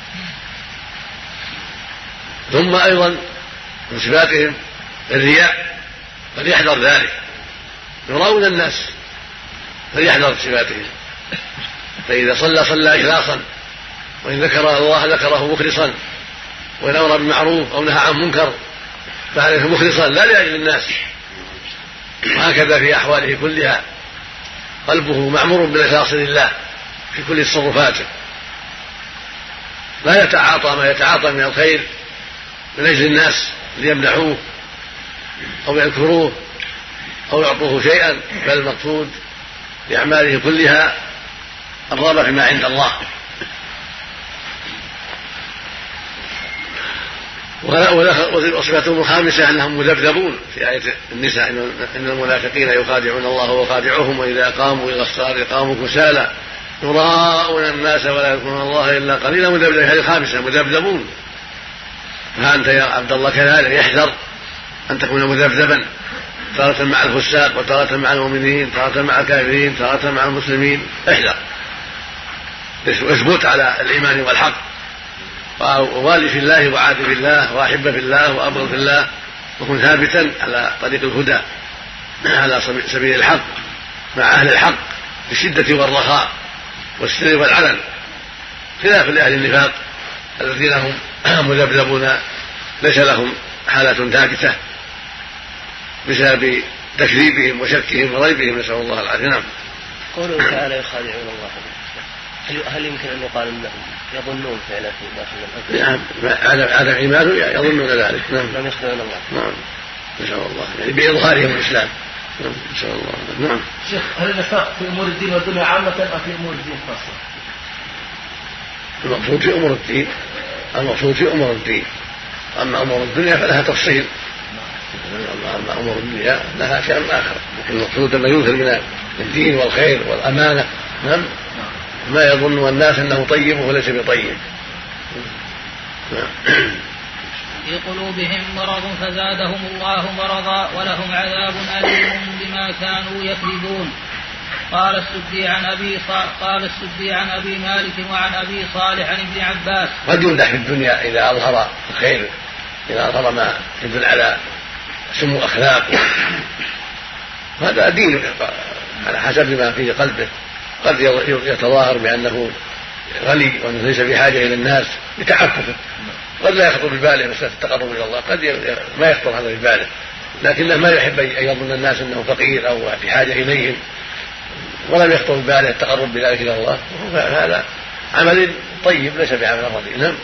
ثم أيضا من صفاتهم الرياء، فليحذر ذلك، يراؤون الناس فليحذر صفاتهم، فإذا صلى إخلاصا، وإن ذكر الله ذكره مخلصا، وإن أمر بالمعروف أو نهى عن منكر فعليه مخلصا لا لأجل الناس. وهكذا في أحواله كلها قلبه معمور بالإخلاص لله في كل تصرفاته، لا يتعاطى ما يتعاطى من الخير من أجل الناس ليمدحوه أو يذكروه أو يعطوه شيئا، بل المقصود لأعماله كلها الرغبة فيما عند الله. وصفتهم الخامسة أنهم مذبذبون في آية النساء، إن المنافقين يخادعون الله وخادعهم وإذا قاموا إلى الصلاة قاموا كسالى يراءون الناس ولا يذكرون الله إلا قليلا. مذبذبون، هذه الخامسة مذبذبون. فأنت يا عبد الله كذلك يحذر أن تكون مذبذبا، تارة مع الفساق وتارة مع المؤمنين، تارة مع الكافرين، تارة مع المسلمين. احذر، اثبت على الإيمان والحق، ووالي في الله وعاد في الله وأحب في الله وأبغض في الله، وكن ثابتا على طريق الهدى على سبيل الحق مع أهل الحق بالشدة والرخاء والسر والعلن، خلاف لأهل النفاق الذين هم مذبذبون ليس لهم حالة ثابتة بسبب تكذيبهم وشكهم وريبهم، نسأل الله العافية. نعم. قوله تعالى يخادعون الله، هل يمكن أن يقال أنهم يظنون فعلا في داخل عدم إيمانه يظنون ذلك؟ نعم. لم يخدعون الله. نعم، نسأل الله، يعني بإظهارهم الإسلام. نعم، نسأل الله. نعم. شيخ، هل النفاق في أمور الدين والدنيا عامة أم في أمور الدين خاصة؟ المقصود في أمور الدين، المقصود في أمور الدين، أما أمور الدنيا فلها تفصيل، أما أمور الدنيا لها شأن آخر. المقصود أن يوصل من الدين والخير والأمانة. نعم. ما يظن الناس أنه طيب وليس بطيب. في قلوبهم مرض فزادهم الله مرضا ولهم عذاب أليم بما كانوا يكذبون. قال السدي عن أبي مالك وعن أبي صالح عن ابن عباس. قد يمدح في الدنيا إذا أظهر الخير، إذا أظهر ما يدل على سمو أخلاق، هذا دين على حسب ما في قلبه. قد يتظاهر بأنه غني وأنه ليس بحاجة إلى الناس بتعففه، قد لا يخطر بباله مسألة التقرب إلى الله، قد ما يخطر هذا بباله، لكنه ما يحب أن يظن الناس أنه فقير أو في حاجة إليهم، ولم يخطر بباله التقرب بذلك إلى الله، هذا عمل طيب ليس بعمل رضي. نعم.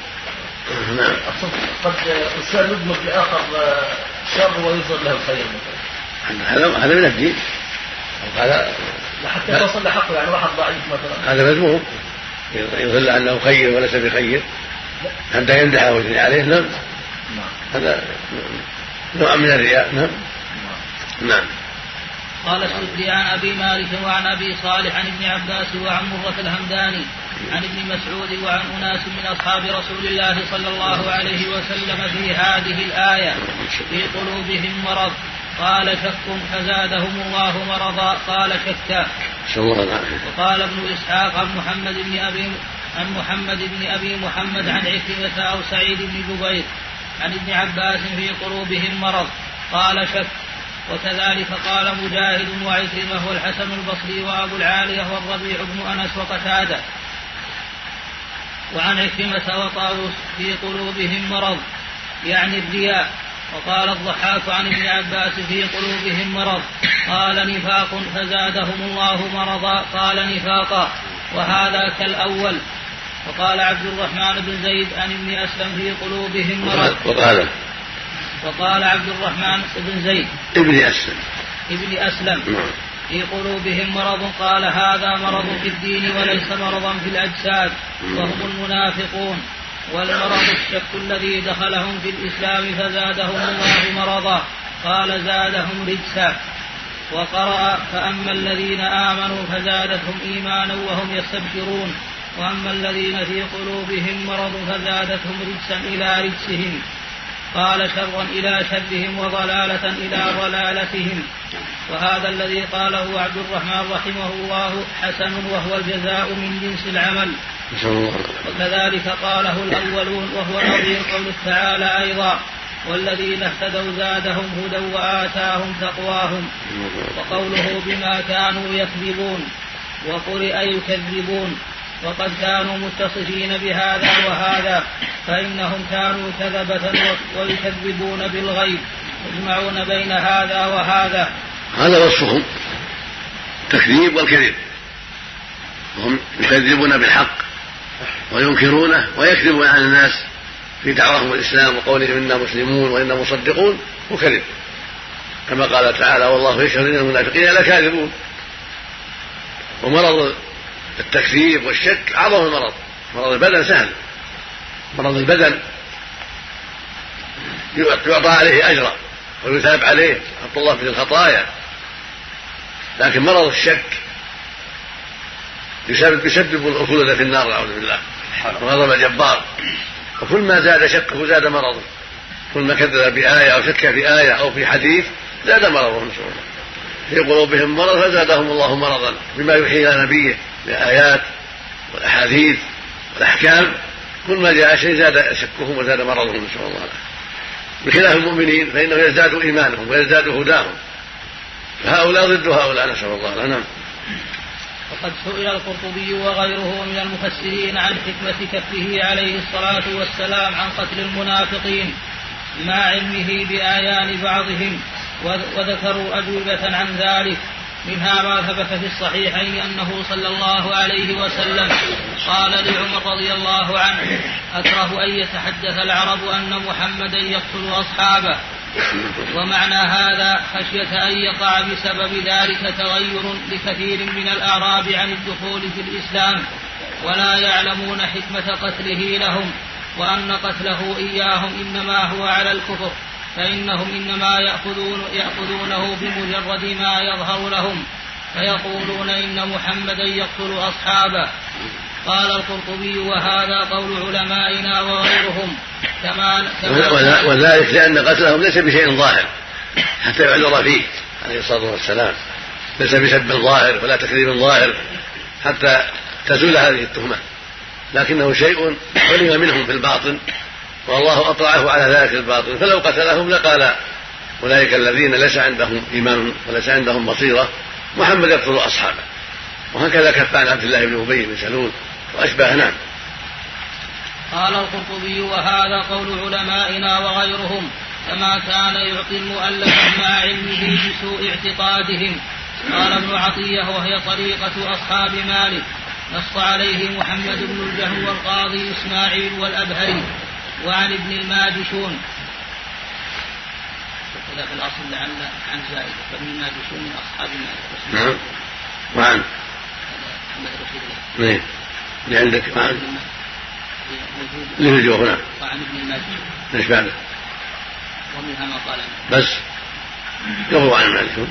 قد إنسان يدمج لآخر شر ويظهر له الخير، هذا من الدين، هذا حتى توصل لحقه، يعني واحد ضعيف مثلا هذا مذموم يظل أنه خير وليس بخير حتى يمدحه ويثني عليه. نعم. هذا نوع من الرياء. نعم. نعم. قال السدي عن أبي مالك وعن أبي صالح عن ابن عباس وعن مرة الهمداني عن ابن مسعود وعن أناس من أصحاب رسول الله صلى الله عليه وسلم في هذه الآية في قلوبهم مرض. قال شك فزادهم الله مرضا. قال شكا. وقال ابن إسحاق عن محمد بن أبي محمد عن عكرمة أو سعيد بن جبير عن ابن عباس في قلوبهم مرض. قال شك. وكذلك قال مجاهد وعكرمة والحسن البصري وأبو العالية والربيع بن أنس وقتادة. وعن عكرمة وطاووس في قلوبهم مرض يعني الرياء. وقال الضحاك عن ابن عباس في قلوبهم مرض قال نفاق فزادهم الله مرضا قال نفاقا وهذا كالأول. وقال عبد الرحمن بن زيد عن ابن أسلم في قلوبهم مرض وقال عبد الرحمن بن زيد ابن أسلم في قلوبهم مرض قال هذا مرض في الدين وليس مرضا في الأجساد وهم المنافقون والمرض الشك الذي دخلهم في الإسلام فزادهم الله مرضا قال زادهم رجسا. وقرأ فأما الذين آمنوا فزادتهم إيمانا وهم يستبشرون وأما الذين في قلوبهم مرض فزادتهم رجسا إلى رجسهم قال شرا إلى شرهم وضلالة إلى ضلالتهم. وهذا الذي قاله عبد الرحمن رحمه الله حسن وهو الجزاء من جنس العمل. وكذلك قاله الأولون وهو نظير قوله تعالى أيضا والذين اهتدوا زادهم هدى وآتاهم تقواهم. وقوله بما كانوا يكذبون وقرئ يكذبون وقد كانوا متصفين بهذا وهذا فإنهم كانوا كذبة ويكذبون بالغيب يجمعون بين هذا وهذا. هذا وصفهم التكذيب والكذب وهم يكذبون بالحق وينكرونه ويكذبون عن الناس في دعواهم الإسلام وقولهم إنا مسلمون وإنا مصدقون وكذب كما قال تعالى والله يشهد إن المنافقين لكاذبون. ومرض التكذيب والشك أعظم المرض. مرض البدن سهل مرض البدن يعطى عليه أجرا ويثاب عليه حط الله في الخطايا لكن مرض الشك يسبب الخلود في النار نعوذ بالله وغضب الجبار. وكل ما زاد شكه زاد مرضه كل ما كذب بآية أو شك في آية أو في حديث زاد مرضه نسأل الله. في قلوبهم مرض فزادهم الله مرضا بما يوحي إلى نبيه بالآيات والأحاديث والأحكام. كل ما جاء شيء زاد شكهم وزاد مرضهم نسأل الله. بخلاف المؤمنين فإنه يزداد إيمانهم ويزداد هداهم فهؤلاء ضد هؤلاء نسأل الله لنا. وقد سئل القرطبي وغيره من المفسرين عن حكمة كفه عليه الصلاة والسلام عن قتل المنافقين مع علمه بآيان بعضهم وذكروا أجوبة عن ذلك. منها ما ثبت في الصحيحين أنه صلى الله عليه وسلم قال لعمر رضي الله عنه أكره أن يتحدث العرب أن محمدا يقتل أصحابه. ومعنى هذا خشية أن يقع بسبب ذلك تغير لكثير من الأعراب عن الدخول في الإسلام ولا يعلمون حكمة قتله لهم وأن قتله إياهم إنما هو على الكفر فإنهم إنما يأخذونه بمجرد ما يظهر لهم فيقولون إن محمدا يقتل أصحابه. قال القرطبي وهذا قول علمائنا وغيرهم وذلك لأن قتلهم ليس بشيء ظاهر حتى يعذر فيه عليه الصلاة والسلام ليس بسب ظاهر ولا تكذيب ظاهر حتى تزول هذه التهمة لكنه شيء علم منهم في الباطن والله أطلعه على ذلك الباطن فلو قتلهم لقال أولئك الذين ليس عندهم إيمان وليس عندهم بصيرة محمد يقتل أصحابه. وهكذا كف عن عبد الله بن أبي بن سلول وأشباه. نعم. قال القرطبي وهذا قول علمائنا وغيرهم كما كان يعطي المؤلف مع علمه بسوء اعتقادهم. قال ابن عطية وهي طريقة أصحاب مالك نص عليه محمد بن الجهم والقاضي إسماعيل والأبهري وعن ابن الماجشون. في الأصل عن زائد فابن الماجشون من أصحاب مالك. نعم. وعن نعم اللي عندك وعن اللي في الجواب. نعم. وعن ابن الماجشون. ايش بعده؟ ومنها ما قال بس قبل عن الماجشون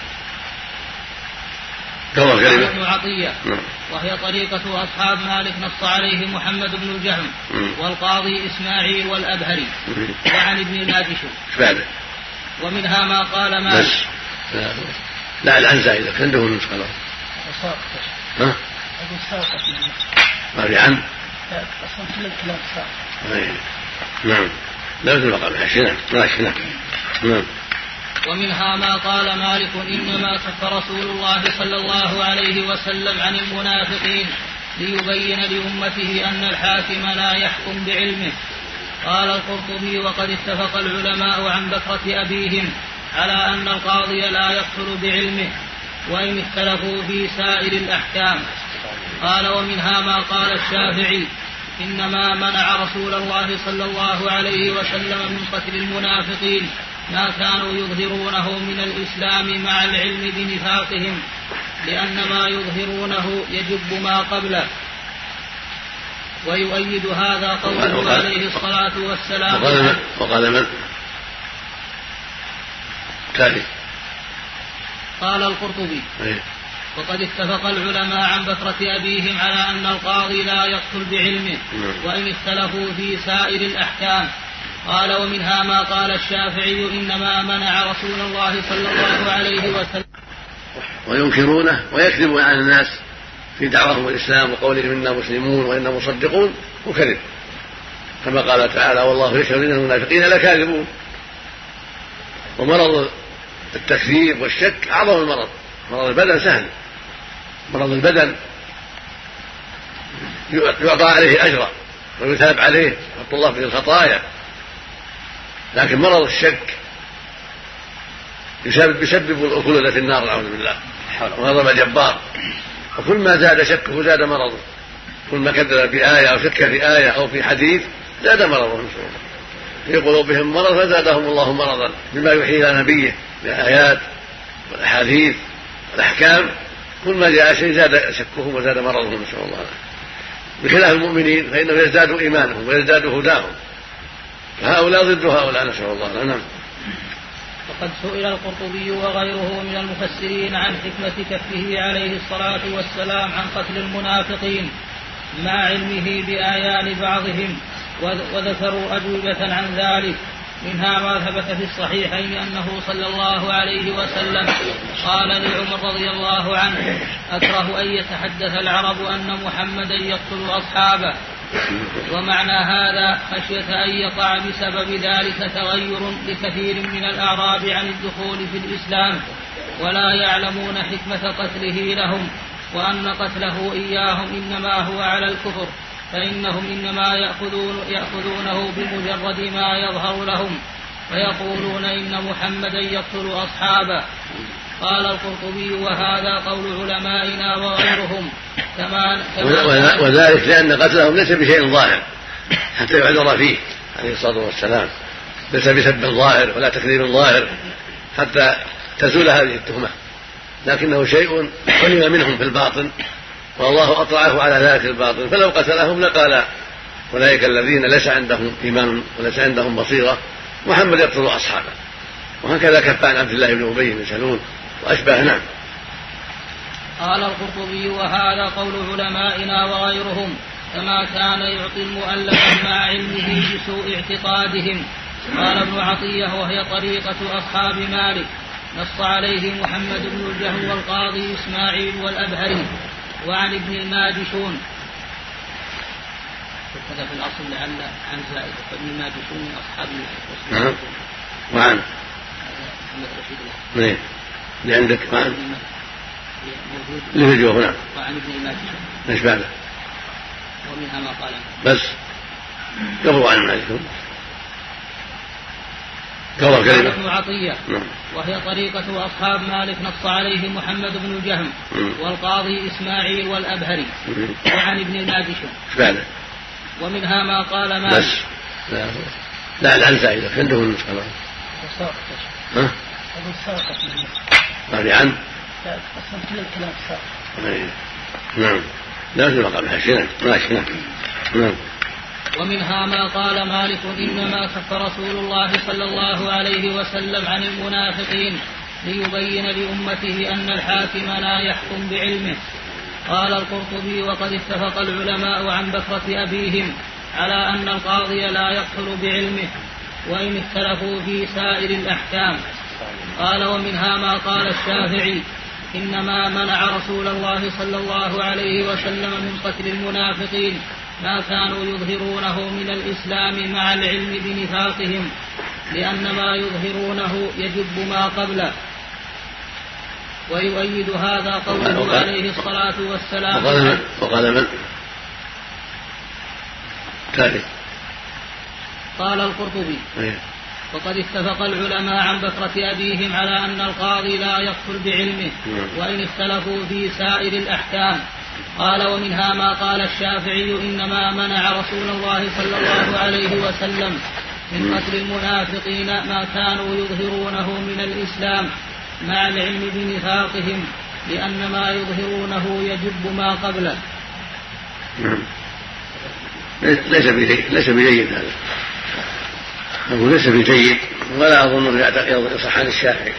قبل كلمة ابن عطية وهي طريقة أصحاب مالك نص عليه محمد بن الجهم والقاضي إسماعيل والأبهري وعن ابن الماجشون. بعده ومنها ما قال مالك بس لا عن زائدة عنده النسخة له ها ما في عن نعم لا مثل مقام حشنا ماشي. نعم. ومنها ما قال مالك إنما كف رسول الله صلى الله عليه وسلم عن المنافقين ليبين لأمته أن الحاكم لا يحكم بعلمه. قال القرطبي: وقد اتفق العلماء عن بكرة أبيهم على أن القاضي لا يقتل بعلمه وإن اختلفوا في سائر الأحكام. قال: ومنها ما قال الشافعي: إنما منع رسول الله صلى الله عليه وسلم من قتل المنافقين ما كانوا يظهرونه من الإسلام مع العلم بنفاقهم، لأن ما يظهرونه يجب ما قبله. ويؤيد هذا قوله عليه الصلاة والسلام. وقال من؟ ثاني. قال القرطبي: وقد اتفق العلماء عن بكرة أبيهم على أن القاضي لا يقتل بعلمه وإن اختلفوا في سائر الأحكام. قال: ومنها ما قال الشافعي: إنما منع رسول الله صلى الله عليه وسلم. وينكرونه ويكذبون على الناس في دعواهم الإسلام وقولهم إنا مسلمون وإنا مصدقون، وكذب، كما قال تعالى: والله يشهد إن المنافقين لكاذبون. ومرض التكذيب والشك أعظم المرض. مرض البدن سهل، مرض البدن يعطى عليه أجرا ويثاب عليه يحط الله به الخطايا، لكن مرض الشك يسبب الخلود في النار نعوذ بالله وغضب الجبار. وكل ما زاد شكه زاد مرضه، كل ما كذب بآية أو شك في آية أو في حديث زاد مرضه في قلوبهم مرض، فزادهم الله مرضا بما يوحي إلى نبيه بالآيات والأحاديث والأحكام. كل ما جاء شيء زاد شكهم وزاد مرضهم، نسأل الله. بخلاف المؤمنين فإنه يزداد إيمانهم ويزداد هداهم، فهؤلاء ضد هؤلاء، نسأل الله. نعم. وقد سئل القرطبي وغيره من المفسرين عن حكمة كفه عليه الصلاة والسلام عن قتل المنافقين مع علمه بآيان بعضهم، وذكروا أجوبة عن ذلك. منها ما ثبت في الصحيحين أنه صلى الله عليه وسلم قال لعمر رضي الله عنه: أكره أن يتحدث العرب أن محمدا يقتل أصحابه. ومعنى هذا خشية أن يقع بسبب ذلك تغير لكثير من الأعراب عن الدخول في الإسلام ولا يعلمون حكمة قتله لهم، وأن قتله إياهم إنما هو على الكفر، فإنهم إنما يأخذونه بمجرد ما يظهر لهم ويقولون إن محمدا يقتل أصحابه. قال القرطبي: وهذا قول علمائنا وغيرهم. وذلك لأن قتلهم ليس بشيء ظاهر حتى يعذر فيه عليه الصلاة والسلام، ليس بسب ظاهر ولا تكذيب ظاهر حتى تزول هذه التهمة، لكنه شيء علم منهم في الباطن والله أطلعه على ذلك الباطن، فلو قتلهم لقال أولئك الذين ليس عندهم إيمان وليس عندهم بصيرة محمد يقتل أصحابه. وهكذا كف عن عبد الله بن أبي بن سلول وأشباه. نعم. قال القرطبي: وهذا قول علمائنا وغيرهم، كما كان يعطي المؤلف مع علمه بسوء اعتقادهم. قال ابن عطية: وهي طريقة أصحاب مالك، نص عليه محمد بن الجهم والقاضي إسماعيل والأبهري وعن ابن الماجشون. هذا في الأصل لعل عن زائد، فابن الماجشون من أصحاب مالك. وعن اللي عندك وعن اللي في الجواب. نعم. وعن ابن الماجشون. ايش بعده؟ ومنها ما قال بس قبل عن الماجشون قال كلمة ابن عطية. وهي طريقة أصحاب مالك، نص عليه محمد بن الجهم والقاضي إسماعيل والأبهري وعن ابن الماجشون. ومنها ما قال مالك. بس لا عن زائدة عنده النسخة. هذه عن نعم لازم مقام حسنا. نعم. ومنها ما قال مالك: إنما كف رسول الله صلى الله عليه وسلم عن المنافقين ليبين لأمته أن الحاكم لا يحكم بعلمه. قال القرطبي: وقد اتفق العلماء عن بكرة أبيهم على أن القاضي لا يقتل بعلمه وإن اختلفوا في سائر الأحكام. قال: ومنها ما قال الشافعي: إنما منع رسول الله صلى الله عليه وسلم من قتل المنافقين ما كانوا يظهرونه من الإسلام مع العلم بنفاقهم، لأن ما يظهرونه يجب ما قبله. ويؤيد هذا قوله عليه الصلاة والسلام. وقال من؟ ثالث. قال القرطبي وقد اتفق العلماء عن بكرة أبيهم على أن القاضي لا يقتل بعلمه وإن اختلفوا في سائر الأحكام. قال ومنها ما قال الشافعي إنما منع رسول الله صلى الله عليه وسلم من قتل المنافقين ما كانوا يظهرونه من الإسلام مع العلم بنفاقهم لأن ما يظهرونه يجب ما قبله. ليس بجيد هذا، أقول ليس بجيد، ولا أظن يصح عن الشافعي،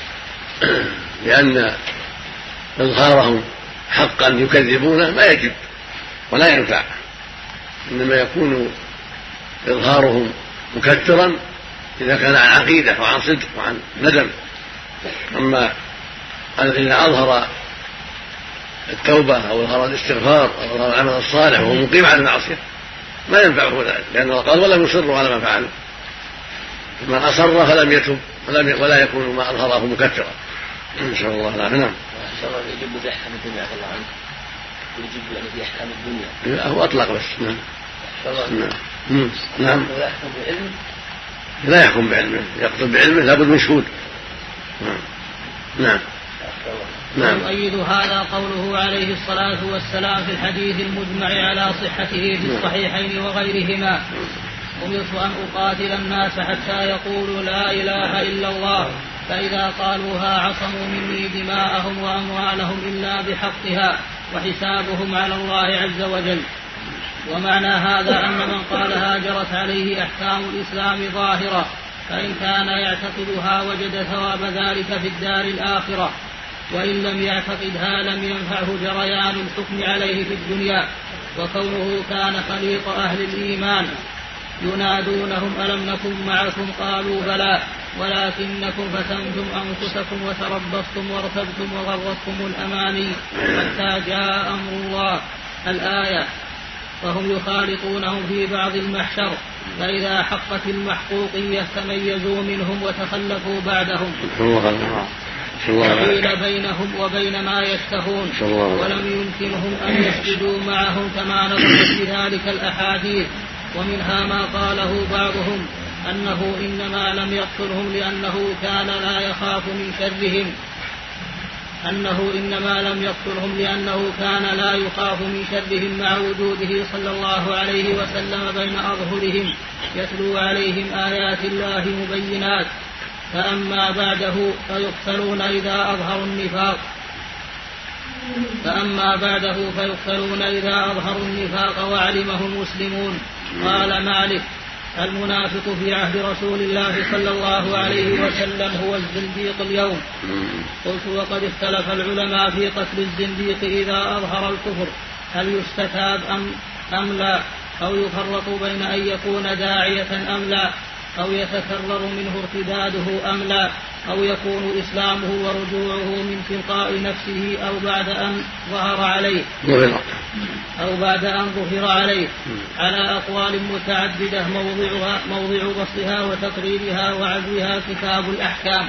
لأن إظهارهم حقا يكذبونه ما يجب ولا ينفع، إنما يكون إظهارهم مكثرا إذا كان عن عقيدة وعن صدق وعن ندم. أما إذا أظهر التوبة أو أظهر الاستغفار أو أظهر العمل الصالح وهو مقيم على المعصية ما ينفعه ذلك، لأنه قال ولم يصروا على ما فعلوا. من أصر فلم يتب ولا يكون ما أظهره مكثرا. إن شاء الله لا. نعم. يجب بأحكام الدنيا الله عنه، يجب في أحكام الدنيا. هو أطلق بس. نعم. لا يحكم بعلمه، يقتل بعلمه لابد من شهود. نعم. ويؤيد هذا قوله عليه الصلاة والسلام في الحديث المجمع على صحته في الصحيحين وغيرهما: أمرت أن أقاتل الناس حتى يقولوا لا إله إلا الله، فإذا قالوها عصموا مني دماءهم وأموالهم إلا بحقها وحسابهم على الله عز وجل. ومعنى هذا أن من قالها جرت عليه أحكام الإسلام ظاهرة، فإن كان يعتقدها وجد ثواب ذلك في الدار الآخرة، وإن لم يعتقدها لم ينفعه جريان الحكم عليه في الدنيا. وكونه كان خليط أهل الإيمان ينادونهم ألم نكن معكم قالوا بلى ولكنكم فتنتم أنفسكم وتربصتم وارتبتم وغرتكم الأماني حتى جاء أمر الله الآية. فهم يخالطونهم في بعض المحشر، فإذا حقت المحقوقية تميزوا منهم وتخلفوا بعدهم، وحيل بينهم وبين ما يشتهون، ولم يمكنهم أن يسجدوا معهم كما نظرت بذلك الأحاديث. ومنها ما قاله بعضهم أنه إنما لم يقتلهم لأنه كان لا يخاف من شرهم، لا يخاف من شرهم مع وجوده صلى الله عليه وسلم بين أظهرهم يتلو عليهم آيات الله مبينات. فأما بعده فيقتلون إذا أظهروا النفاق وعلمه المسلمون. قال مالك: المنافق في عهد رسول الله صلى الله عليه وسلم هو الزنديق اليوم. قلت: وقد اختلف العلماء في قتل الزنديق إذا أظهر الكفر، هل يستتاب أم لا، أو يفرق بين أن يكون داعية أم لا، أو يتكرر منه ارتداده أم لا، أو يكون إسلامه ورجوعه من تلقاء نفسه أو بعد أن ظهر عليه على أقوال متعددة موضع بسطها وتقريرها وعزوها كتاب الأحكام.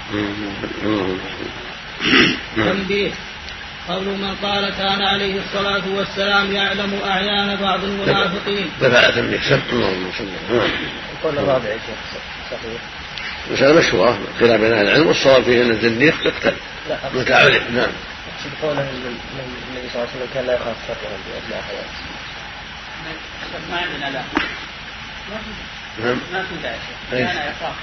تنبيه: قول من قال كان عليه الصلاة والسلام يعلم أعيان بعض المنافقين. القول الرابع يا شيخ صحيح. مسألة مشهورة خلاف بين أهل العلم، والصواب فيه أن الزنديق يقتل متى علم. نعم. قوله النبي صلى الله عليه وسلم كان لا يخاف شرهم بأجل حياته. ما عندنا لا. ما في داعي. كان يخاف.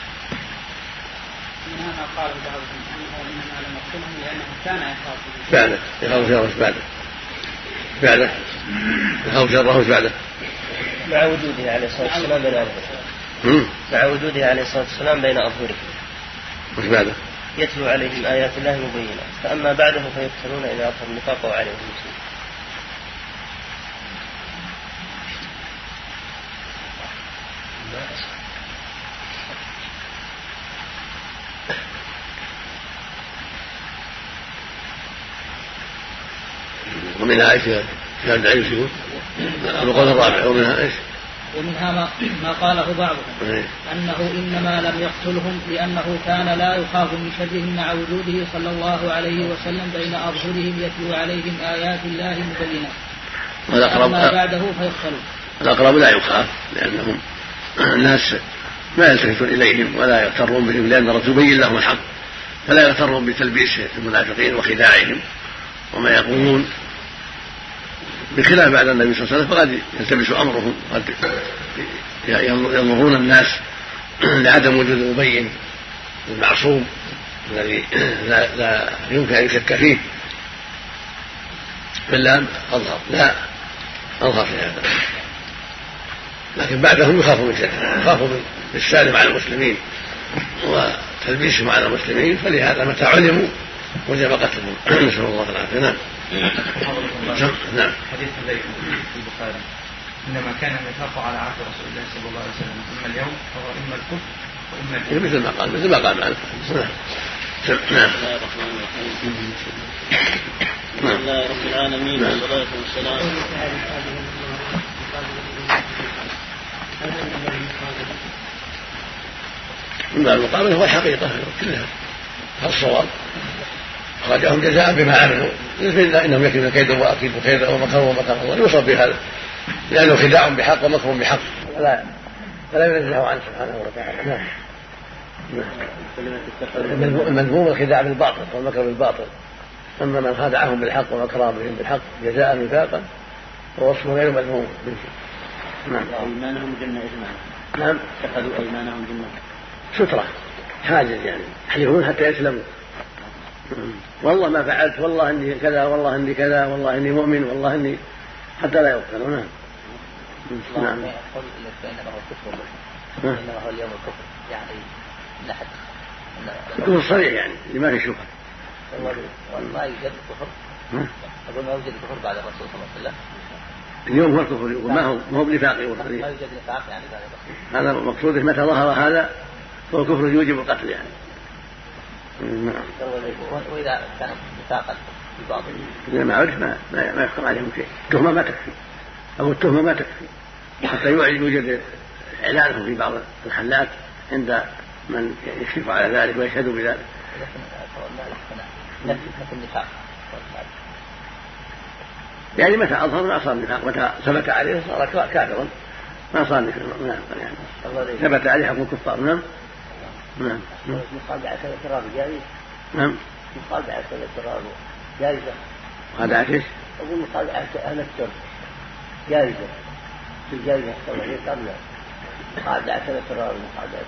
منها قال بعضهم أنه إنما لم يقتلهم لأنه كان يخاف. بعده يخاف شره بعده يخاف شره بعده. مع وجوده عليه الصلاة والسلام بين أظهره. مع وجوده عليه الصلاة والسلام بين أظهره. وش بعده؟ يتلو عليهم آيات الله مبينات. فأما بعده فيقتلون إذا أظهر النفاق وعليهم المسلمين. ومنها ايش؟ كان دعي يشوف القول الرابع. ومنها ايش؟ ومنها ما قاله بعضهم أنه إنما لم يقتلهم لأنه كان لا يخاف من شرهم مع وجوده صلى الله عليه وسلم بين أظهرهم يتلو عليهم آيات الله مبينة، أما بعده فيقتلون. الأقرب لا يخاف لأنهم الناس ما يلتفتون إليهم ولا يغترون بهم، لأن الرسول يبين لهم الحق فلا يغترون بتلبيس المنافقين وخداعهم وما يقولون، بخلاف بعد النبي صلى الله عليه وسلم فقد يلتبس أمرهم، قد ينظرون الناس لعدم وجود المبين المعصوم الذي لا يمكن أن يشك فيه، فلا أظهر في هذا. لكن بعدهم يخافوا من شره، يخافوا من السالم على المسلمين وتلبيسهم على المسلمين، فلهذا متى علموا وجب قتلهم. نسأل الله العافية. نعم. نعم. حديث الليل في البخاري إنما كان النفاق على عهد رسول الله صلى الله عليه وسلم، أما اليوم فهو إما الكفر وإما الكفر، مثل ما قال معنا. نعم. بسم الله رب العالمين والصلاة والسلام. من المقابل هو الحقيقة كلها الصواب، خرجهم جزاء بما عملوا، إنهم يكيدون كيدا وأكيد كيدا ومكروا ومكر الله، يوصف بهذا لأنه خداع بحق ومكر بحق فلا ينزه عنه سبحانه وتعالى. المذموم الخداع بالباطل والمكر بالباطل، أما من خدعهم بالحق ومكر بهم بالحق جزاء نفاقا ووصفه غير مذموم. نعم. أيمانهم جنة إجماع. نعم. اتخذوا أيمانهم جنة سترة حاجز، يعني يحلفون حتى يسلموا، والله ما فعلت، والله اني كذا، والله اني كذا، والله اني مؤمن، والله اني، حتى لا يقتلوا. نعم. نعم. إنما هو اليوم الكفر يعني لحد الكفر صريح يعني ما في شبهة. والله يوجد الكفر، أقول ما يوجد الكفر بعد الرسول صلى الله عليه وسلم. اليوم هو الكفر يقول ما هو بنفاق، يقول ما يوجد نفاق يعني بعد الرسول. هذا مقصوده متى ظهر هذا فهو كفر يوجب القتل يعني. نعم. وإذا كان نفاقا في باطل إذا ما عرف ما يحكم عليهم شيء. التهمة ما تكفي، أو التهمة ما تكفي حتى يوجد إعلانه في بعض الحلات عند من يشرف على ذلك ويشهد بذلك. يعني متى أظهر ما صار نفاق، متى ثبت عليه صار كافرا ما صار نفاق يعني ثبت عليه حكم الكفار. نعم. نعم. مقاطعة الاعتراض جائز. نعم. مقاطعة الاعتراض جائزة. مقاطعة ايش؟ أقول مقاطعة أهل الشرك جائزة، في الجائزة الصلاحية قبل مقاطعة الاعتراض ومقاطعة.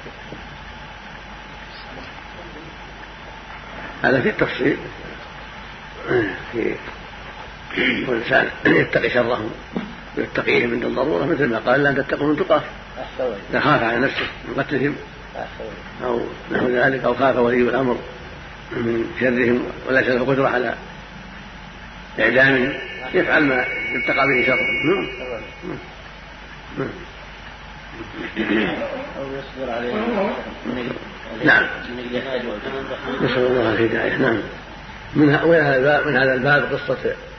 هذا في التفصيل في والإنسان يتقي شرهم ويتقيهم عند الضرورة، مثل ما قال لا تتقون تقاه، إذا خاف على نفسه من قتلهم أو نحو ذلك، أو خاف ولي الأمر من شرهم وليس له قدرة على إعدامهم يفعل ما يتقى به شرهم. أو يصبر عليه. نعم. نسأل الله الهداية. نعم. من هذا الباب قصة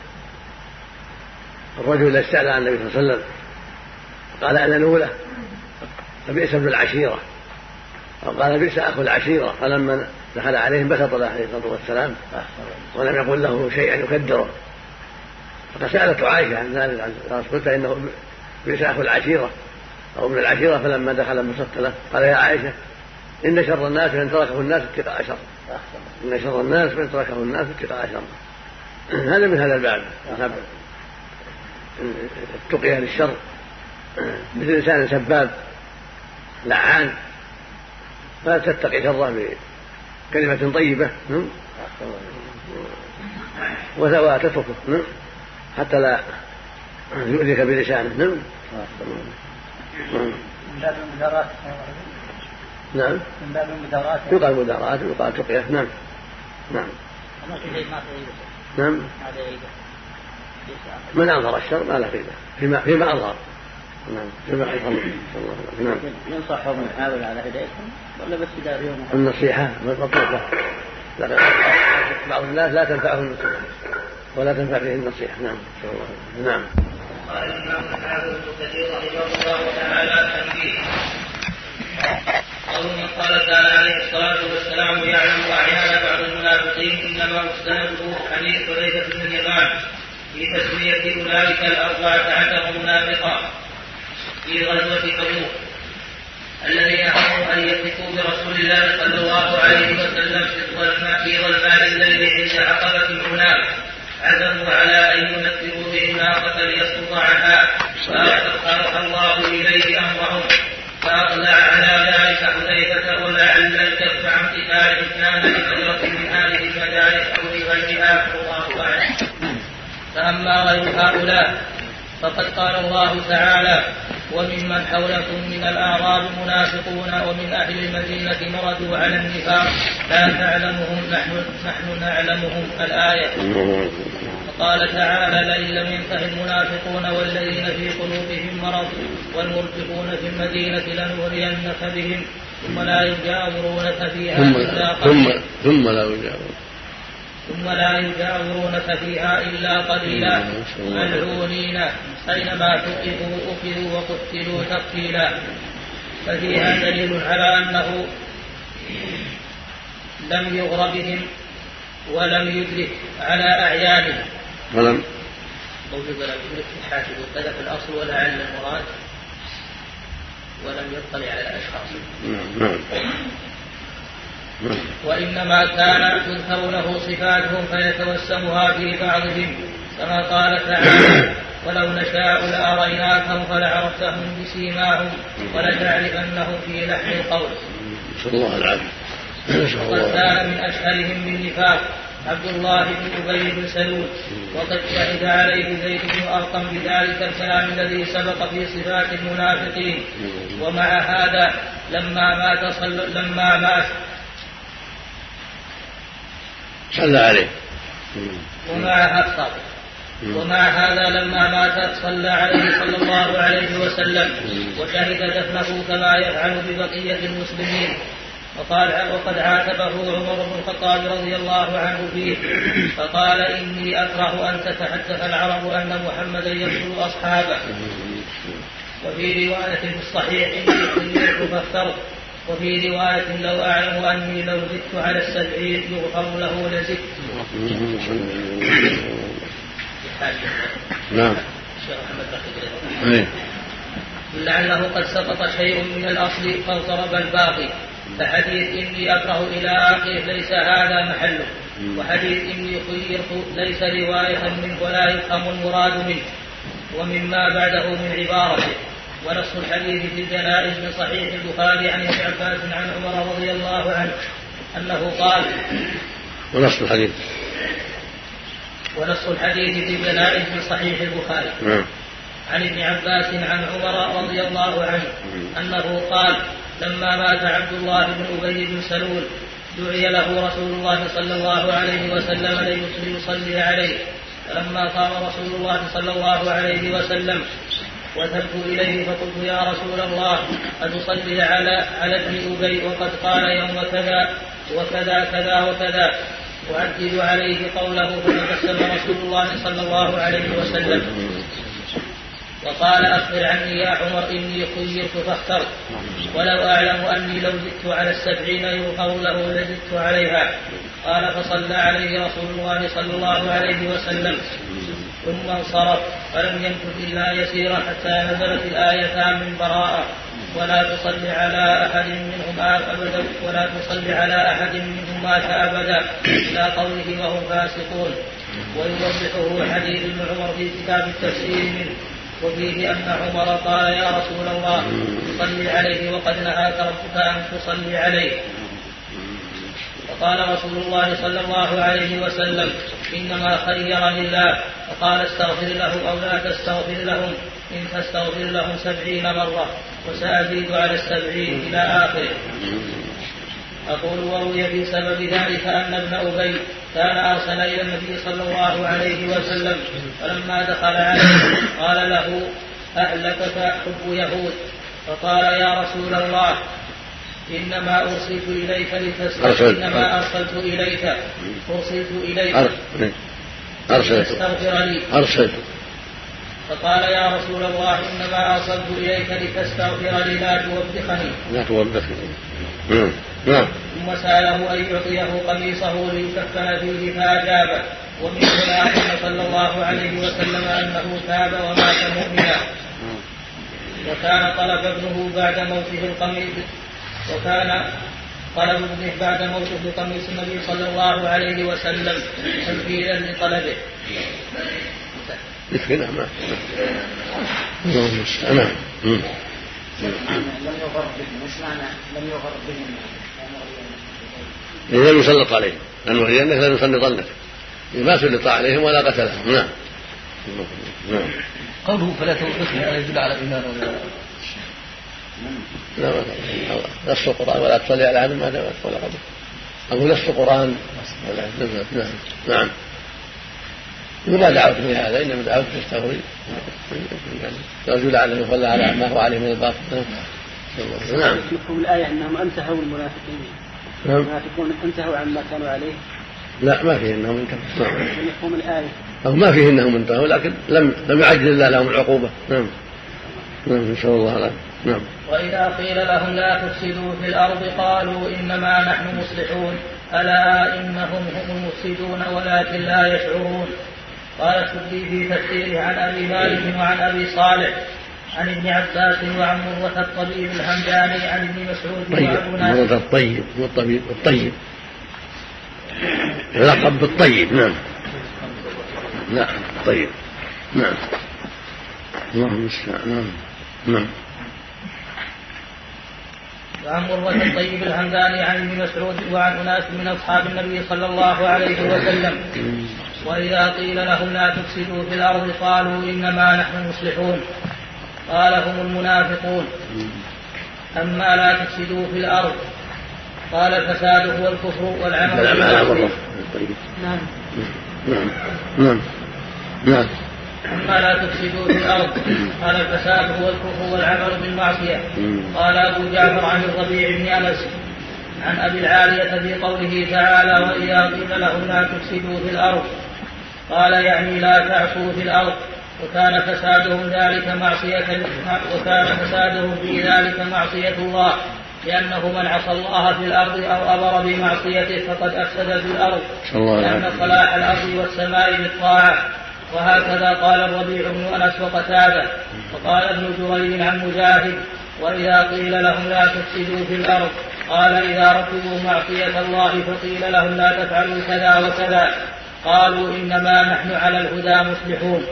الرجل الذي استأذن عن النبي صلى الله عليه وسلم قال أذنوا له فبئس ابن العشيرة، وقال بئس أخو العشيرة، فلما دخل عليهم بسط له عليه الصلاة والسلام ولم يقل له شيئا يكدره، فسألت عائشة عن ذلك قلت إنه بئس أخو العشيرة أو ابن العشيرة، فلما دخل بسط له قال يا عائشة إن شر الناس من تركه الناس اتقاء شر، إن شر الناس من تركه الناس اتقاء شر. هذا من هذا الباب التقية للشر، مثل إنسان سباب لعان فلا تتقي شره بكلمة طيبة وتتركه حتى لا يؤذيك بلسانه. نعم. من باب المداراة. يقال مداراة ويقال تقية. نعم. نعم. نعم. من أظهر الشر ما له قيمة فيما أظهر. نعم. فيما أظهر. نعم. ينصحهم يحاول على هدايتهم ولا بس يداريهم؟ النصيحة مطلوبة. بعض الناس لا تنفعهم النصيحة ولا تنفع به النصيحة. نعم. نعم. قال الإمام الحافظ ابن كثير رحمه الله تعالى تنبيه. قوله قال تعالى عليه الصلاة والسلام يعلم أعيان بعض المنافقين إنما مستنده حديث حذيفة بن اليمان في تسمية أولئك الأربعة عشر منافقا في غزوة تبوك الذين هموا أن يثقوا برسول الله صلى الله عليه وسلم في ظلماء الليل عند عقبة العناق عزموا على أن ينفروا به الناقة ليسقط عنها فأخرها الله إليه أمرهم فأطلع على ذلك حذيفة ولعل الكف عن قتال كان لكثرة من هذه المجالس أو لغيرها والله أعلم. فأما غير هؤلاء فقد قال الله تعالى وممن حولكم من الأعراب منافقون ومن أهل المدينة مردوا على النفاق لا تعلمهم نحن نعلمهم الآية. وقال تعالى لئن لم ينته المنافقون والذين في قلوبهم مرض والمرجفون في المدينة لنغرينك بهم ثم لا يجاورونك فيها إلا قليلا ثم لا يجاورونك فيها إلا قليلا ملعونين أينما ثقفوا أخذوا وقتلوا تقتيلا. ففيها دليل على أنه لم يغر بهم ولم يدرك على أعيانهم ولم يدرك الحاسب كذا في الأصل ولعل المراد ولم يطلع على الأشخاص وإنما كان تذكر له صفاتهم فيتوسمها في بعضهم كما قال تعالى ولو نشاء لأريناكهم فلعرفتهم بسيماهم ولتعرفنهم في لحن القول. وقد كان من أشهرهم بالنفاق عبد الله بن أبي بن سلول وقد شهد عليه زيد بن أرقم بذلك الكلام الذي سبق في صفات المنافقين. ومع هذا لما مات صلى عليه ومع هذا لما مات صلى عليه صلى الله عليه وسلم وشهد دفنه كما يفعل ببقية المسلمين. وقد عاتبه عمر بن الخطاب رضي الله عنه فيه فقال إني أكره أن تتحدث العرب أن محمدا يقتل أصحابه. وفي رواية في الصحيح إني كنت فاخترت. وفي رواية لو أعلم أني لو زدت على 70 يغفر له لزدت. نعم. لعله قد سقط شيء من الأصل فاضطرب الباقي. فحديث إني أكره إلى آخره ليس هذا محله. وحديث إني خيرت ليس رواية منه ولا يفهم المراد منه ومما بعده من عبارته. ونص الحديث في الجنائز من صحيح البخاري عن ابن عباس عن عمر رضي الله عنه أنه قال ونص الحديث في الجنائز من صحيح البخاري عن ابن عباس عن عمر رضي الله عنه أنه قال لما مات عبد الله بن أبي بن سلول دعي له رسول الله صلى الله عليه وسلم ليصلي عليه. فلما قام رسول الله صلى الله عليه وسلم وذهبت إليه فقلت يا رسول الله أتصلي على ابن أبي وقد قال يوم كذا وكذا كذا وكذا وأكد عليه قوله. فتبسم رسول الله صلى الله عليه وسلم وقال أخبر عني يا عمر إني خيرت فاخترت ولو أعلم أني لو زدت على 70 يغفر له لزدت عليها. قال فصلى عليه رسول الله صلى الله عليه وسلم ثم انصرف فلم يمكث إلا يسيرا حتى نزلت الآيتان من براءة ولا تصلي على أحد منهم أبدا ولا تصلي على أحد منهم مات أبدا إلى قوله وهم فاسقون. ويوضحه حديث ابن عمر في كتاب التفسير منه وفيه أن عمر قال يا رسول الله صلي عليه وقد نهاك ربك أن تصلي عليه. فقال رسول الله صلى الله عليه وسلم إنما خير لله فقال استغفر له أو لا تستغفر لهم إن تستغفر لهم 70 مرة وسأزيد على 70 إلى آخره. أقول وروي في سبب ذلك أن ابن أبي كان أرسل إلى النبي صلى الله عليه وسلم فلما دخل عليه قال له أهلكك حب يهود. فقال يا رسول الله إنما أرسلت إليك لتستغفر فقال يا رسول الله إنما أرسلت إليك لتستغفر لي لا توبخني. نعم. ثم سأله أن يعطيه قميصه ليكفن فيه فأجابه. ومن هنا أخبر صلى الله عليه وسلم أنه تاب ومات مؤمنا. وكان طلب ابنه بعد موته بقميص النبي صلى الله عليه وسلم تنفيذا لطلبه. نعم. لم يسلط عليهم لأنه غيرنك لم يسلطنك ما سلط عليهم ولا قتلهم. نعم. قوله فلا توقفني ألا يدل على الإيمان ولا لا نص القرآن ولا تصلي على أحد ما دامت ولا قبل. أقول نص القرآن ولا. نعم. وما دعوت في هذا إنما دعوت تستغفر رجل على يصلى على ما هو عليه من الباطل. نعم. مفهوم الآية أنهم انتهوا المنافقين. المنافقون انتهوا عما كانوا عليه. لا ما فيه انهم انتهوا. مفهوم الآية أو ما فيه انهم انتهوا لكن لم يعجل الله لهم العقوبة. نعم. إن شاء الله لا. نعم. وإذا قيل لهم لا تفسدوا في الأرض قالوا إنما نحن مصلحون ألا إنهم هم المفسدون ولكن لا يشعرون. قال السدي في تفسيره عن أبي مالك وعن أبي صالح عن ابن عباس وعن مرة الطبيب الهمداني عن ابن مسعود مرة الطيب والطيب لقب بالطيب. نعم. لا طيب. نعم. اللهم استعان. نعم. وعن مرة الطيب الهمداني عن ابن مسعود وعن أناس من أصحاب النبي صلى الله عليه وسلم. وإذا قيل لهم لا تفسدوا في الأرض قالوا إنما نحن مصلحون. قال هم المنافقون. أما لا تفسدوا في الأرض قال الفساد هو الكفر والعمل بالمعصية. نعم. أما لا تفسدوا في الأرض قال الفساد هو الكفر والعمل بالمعصية. قال أبو جعفر عن الربيع بن أنس عن أبي العالية في قوله تعالى وإذا قيل لهم لا تفسدوا في الأرض قال يعني لا تعصوا في الأرض. وكان فسادهم في ذلك معصية الله لأنه من عصى الله في الأرض أو أمر بمعصيته فقد أفسد في الأرض لأن صلاح الأرض والسماء بالطاعة. وهكذا قال الربيع بن أنس وقتادة. وقال ابن جريج عن مجاهد وإذا قيل لهم لا تفسدوا في الأرض قال إذا ركبوا معصية الله فقيل لهم لا تفعلوا كذا وكذا قالوا إنما نحن على الهدى مصلحون.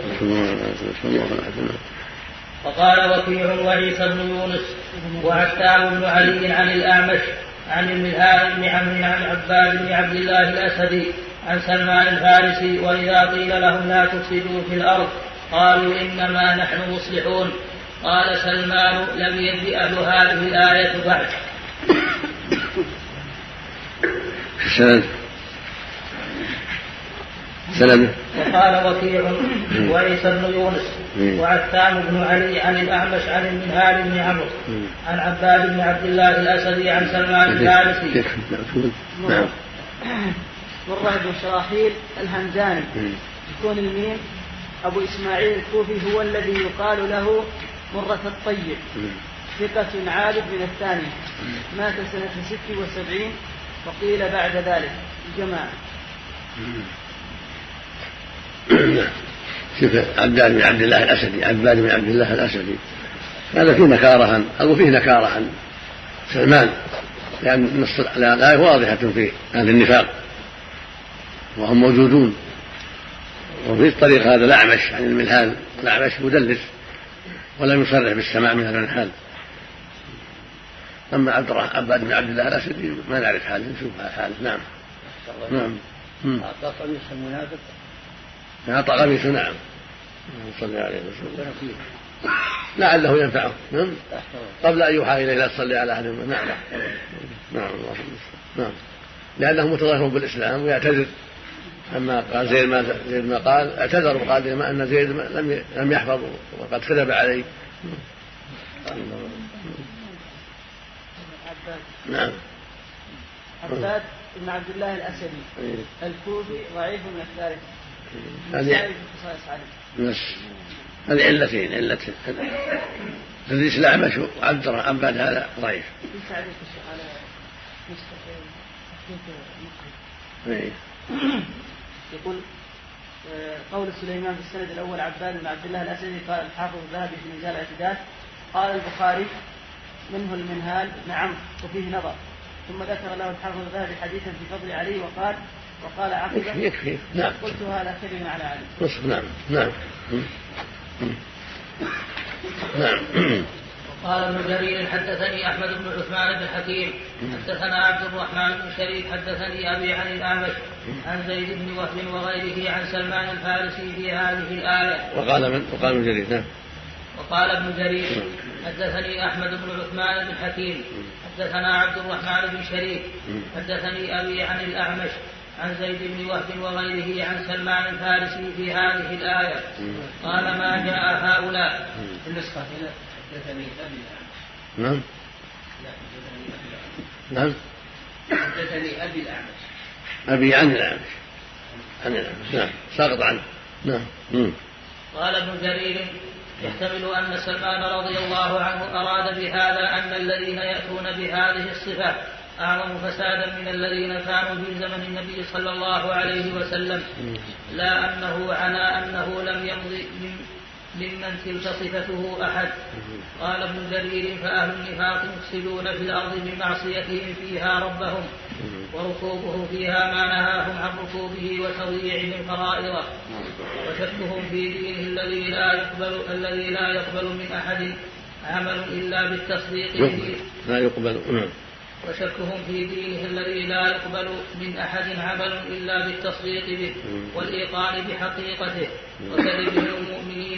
وقال وكيع وعيسى بن يونس وعتاب بن علي عن الأعمش عن المنهال بن عمرو عن عباد بن عبد الله الأسدي عن سلمان الفارسي وإذا قيل لهم لا تفسدوا في الأرض قالوا إنما نحن مصلحون. قال سلمان لم يجد أهل هذه الآية بعد. سلام. وقال وكيع وعيسى بن يونس وعتام بن علي عن الأعمش عن المنهال بن عمرو عن عباد بن عبد الله الأسدي عن سلمان الفارسي. مرة بن شراحيل الهمداني يكون الميم أبو إسماعيل الكوفي هو الذي يقال له مرة الطيب ثقة عابد من الثانية مات سنة 76 وقيل بعد ذلك جماعة. عباد بن عبد الله الأسدي هذا فيه نكارة أو فيه نكارة عن سلمان لأن الآية واضحة في أهل النفاق وهم موجودون. وفي الطريق هذا الأعمش عن المنهال الأعمش مدلس ولم يصرح بالسماع من المنهال. أما عباد بن عبد الله الأسدي ما نعرف حاله نشوف حاله. نعم. أعطى قميص المنافق. أعطى قميص. نعم. صلى عليه وسلم لعله ينفعه. قبل أن يوحى إليه لا تصلي على أحد. نعم. لأنه متظاهر بالإسلام ويعتذر. أما قال زيد ما قال اعتذر وقال ما أن زيد لم يحفظ وقد كذب عليه. نعم. عباد بن عبد الله الأسدي الكوفي ضعيف من الثالث. هذه علتين، علة تدريس الأعمش وعبد عباد هذا ضعيف. يقول قول سليمان في السند الأول عباد بن عبد الله الأسدي قال الحافظ الذهبي في ميزان الاعتدال قال البخاري منه المنهال نعم وفيه نظر، ثم ذكر له الحافظ الذهبي حديثا في فضل علي وقال عقبه يكفي. نعم. قلت هذا كذب على علي. نعم نعم نعم. قال ابن جرير حدثني أحمد بن عثمان بن حكيم حدثنا عبد الرحمن بن شريف حدثني أبي عن الأعمش عن زيد بن وهب وغيره عن سلمان الفارسي في هذه الآية. وقال ابن جرير نعم. وقال ابن جرير حدثني أحمد بن عثمان بن حكيم حدثنا عبد الرحمن بن شريف حدثني أبي عن الأعمش عن زيد بن وهب وغيره عن سلمان الفارسي في هذه الآية. قال ما جاء هؤلاء النسخة حدثني أبي نعم نعم حدثني أبي الأعمش أبي عن الأعمش نعم ساقط عنه نعم. قال ابن جرير يحتمل أن سلمان رضي الله عنه أراد بهذا أن الذين يأتون بهذه الصفة أعظم فسادا من الذين كانوا في زمن النبي صلى الله عليه وسلم، لا أنه عنى أنه لم يمضي ممن تلك صفته أحد. قال ابن جرير فأهل النفاق يفسدون في الأرض بمعصيتهم فيها ربهم وركوبه فيها ما نهاهم عن ركوبه وتضييعهم فرائضه وشكهم في دينه الذي لا يقبل من أحد عمل إلا بالتصديق به وشكهم في دينه الذي لا يقبل من أحد عمل إلا بالتصديق به والإيقان بحقيقته وكذبهم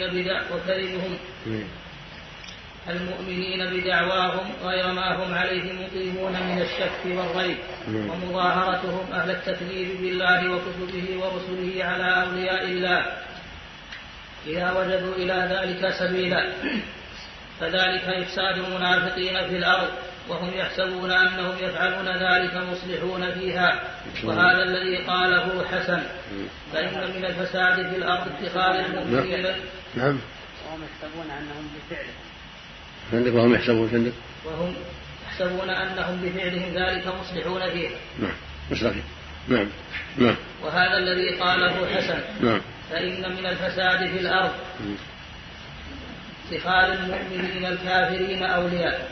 المؤمنين بدعواهم غير ما هم عليه مقيمون من الشك والريب ومظاهرتهم أهل التكذيب بالله وكتبه ورسله على أولياء الله إذا وجدوا إلى ذلك سبيلا، فذلك إفساد المنافقين في الأرض وهم يحسبون أنهم يفعلون ذلك مصلحون فيها. وهذا الذي قاله حسن فإن من الفساد في الأرض اتخاذ المؤمنين نعم وهم يحسبون أنهم بفعلهم وهم يحسبون أنهم بفعلهم ذلك مصلحون فيها. نعم. وهذا الذي قاله حسن فإن من الفساد في الأرض اتخاذ المؤمنين الكافرين أولياء.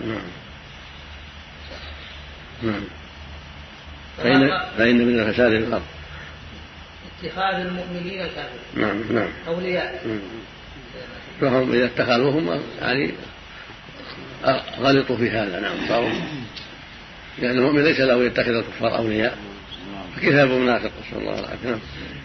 فإن من الفساد في الأرض اتخاذ المؤمنين الكافرين أولياء. فهم إذا اتخذوهم يعني غلطوا في هذا. نعم صاروا يعني المؤمن ليس له يتخذ الكفار أولياء فكتاب منافق صلى الله عليه وسلم.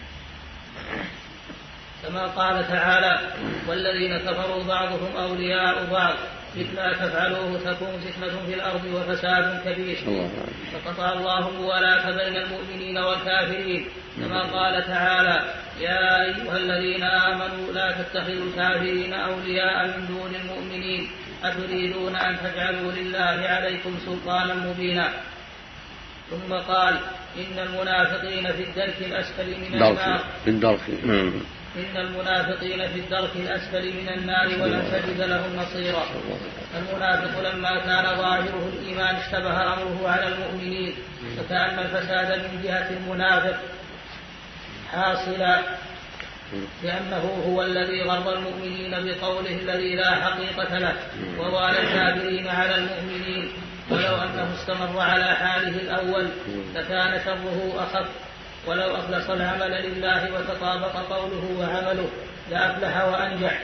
كما قال تعالى والذين كفروا بعضهم أولياء بعض إلا تفعلوه تكون فتنة في الأرض وفساد كبير. فقطع الله الموالاة بين المؤمنين والكافرين كما قال تعالى يا أيها الذين آمنوا لا تتخذوا الكافرين أولياء من دون المؤمنين أتريدون أن تجعلوا لله عليكم سلطانا مبينا. ثم قال إن المنافقين في الدرك الأسفل من النار إن المنافقين في الدرك الأسفل من النار ولن تجد لهم نصيرا. المنافق لما كان ظاهره الإيمان اشتبه أمره على المؤمنين فكأن الفساد من جهة المنافق حاصلا لأنه هو الذي غر المؤمنين بقوله الذي لا حقيقة له ووالى الكافرين على المؤمنين ولو أنه استمر على حاله الأول لكان شره أخف ولو أخلص العمل لله وتطابق قوله وعمله لأفلح وأنجح.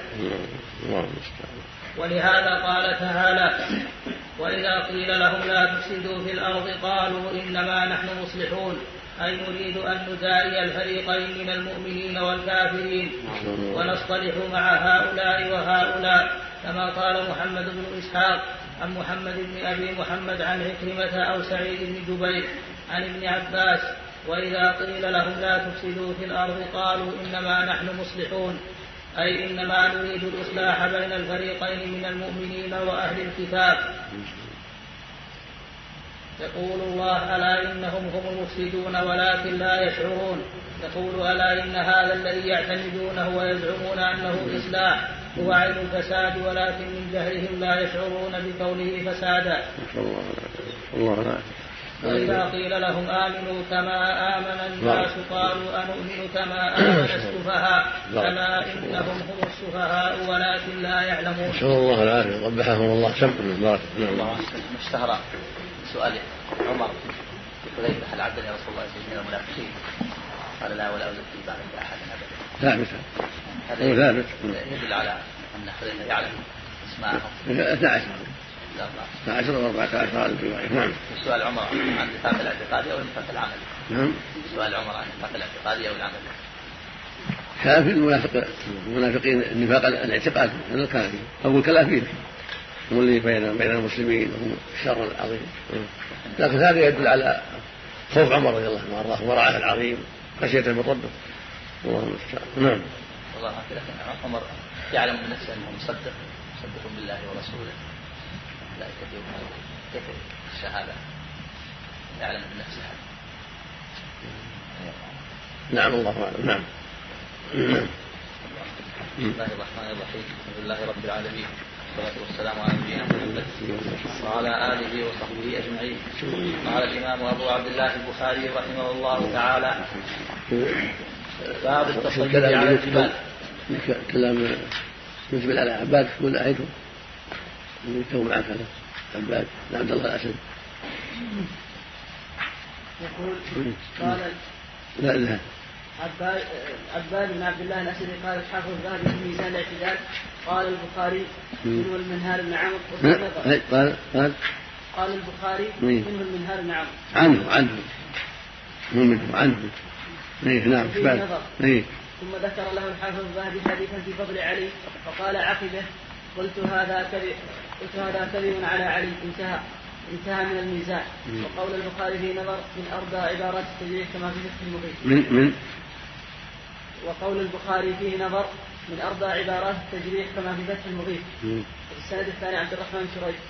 ولهذا قال تعالى وإذا قيل لهم لا تفسدوا في الأرض قالوا إنما نحن مصلحون أي نريد أن نداري الفريقين من المؤمنين والكافرين ونصطلح مع هؤلاء وهؤلاء كما قال محمد بن إسحاق عن محمد بن أبي محمد عن عكرمة أو سعيد بن جبير عن ابن عباس وإذا قيل لهم لا تفسدوا في الأرض قالوا إنما نحن مصلحون أي إنما نريد الإصلاح بين الفريقين من المؤمنين وأهل الكتاب. يقول الله ألا إنهم هم المفسدون ولكن لا يشعرون. يقول ألا إن هذا الذي يعتمدونه ويزعمون أنه إصلاح هو عين الفساد، ولكن من جهلهم لا يشعرون بقوله فسادا. وإذا قيل لهم آمنوا كما آمن الناس قالوا أنؤمن كما آمن السفهاء ألا إنهم هم السفهاء ولكن لا يعلمون. نسأل الله العافية قبحهم الله سمعنا. الله اشتهر سؤال عمر حذيفة هل عبد يا رسول الله من المنافقين؟ قال لا ولا أزكي بعد أحد أبدا. ثابت. ثابت. يدل على أن حذيفة يعلم اسماءهم. 12 و14 هذا الرواية. نعم. سؤال عمر عن النفاق الاعتقادي أو النفاق العملي؟ نعم. سؤال عمر عن النفاق الاعتقادي أو العملي؟ كان في المنافقين النفاق الاعتقادي هذا الكافي أو الكلافين هم اللي بين المسلمين هم الشر العظيم. لكن هذا يدل على خوف عمر رضي الله عنه وارضاه ورعاه العظيم خشية من ربه. الله المستعان. نعم. والله لكن عمر يعلم من نفسه أنه مصدق بالله ورسوله لا كيف الشهادة يعلم من نفسه. نعم الله أعلم. نعم. بسم الله الرحمن الرحيم. الحمد لله رب العالمين والصلاة والسلام على نبينا محمد وعلى آله وصحبه أجمعين. قال الإمام أبو عبد الله البخاري رحمه الله تعالى باب التصيد على الجبال. كلام يجب على عباد يقول أعيده يكون معك عباد عبد الله الأسد. يقول قال لا عباد بن عبد الله الأسدي قال الحافظ الذهبي في ميزان الاعتدال قال البخاري منه المنهار بن عمرو. قال البخاري منه المنهار بن عمرو عنه. نعم. ثم ذكر له الحافظ الذهبي حديثا في فضل علي فقال عقبه قلت هذا كذب على علي انتهى من الميزان. وقول البخاري في نظر من أربع عبارات التجريح كما في فتح المغيث. وقول البخاري فيه نظر من أربع عبارات التجريح كما في فتح المغيث. السند الثاني عبد الرحمن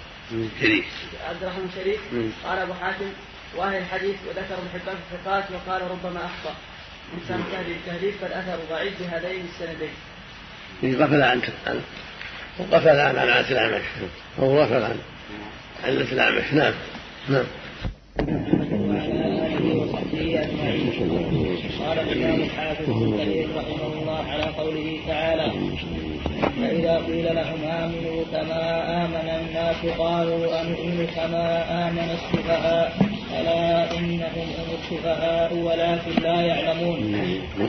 شريف قال أبو حاتم وأهل الحديث وذكر ابن حبان في الثقات وقال ربما أخطأ إنسان التهذيب فالأثر ضعيف بهذين السندين. غفل عن عادة الأعمش أو غفل عن علة الأعمش. نعم. قال الإمام الحافظ ابن كثير رحمه الله على قوله تعالى فإذا قيل لهم آمنوا كما آمن الناس قالوا أنؤمن كما آمن السفهاء ألا إنهم هم السفهاء ولكن لا يعلمون.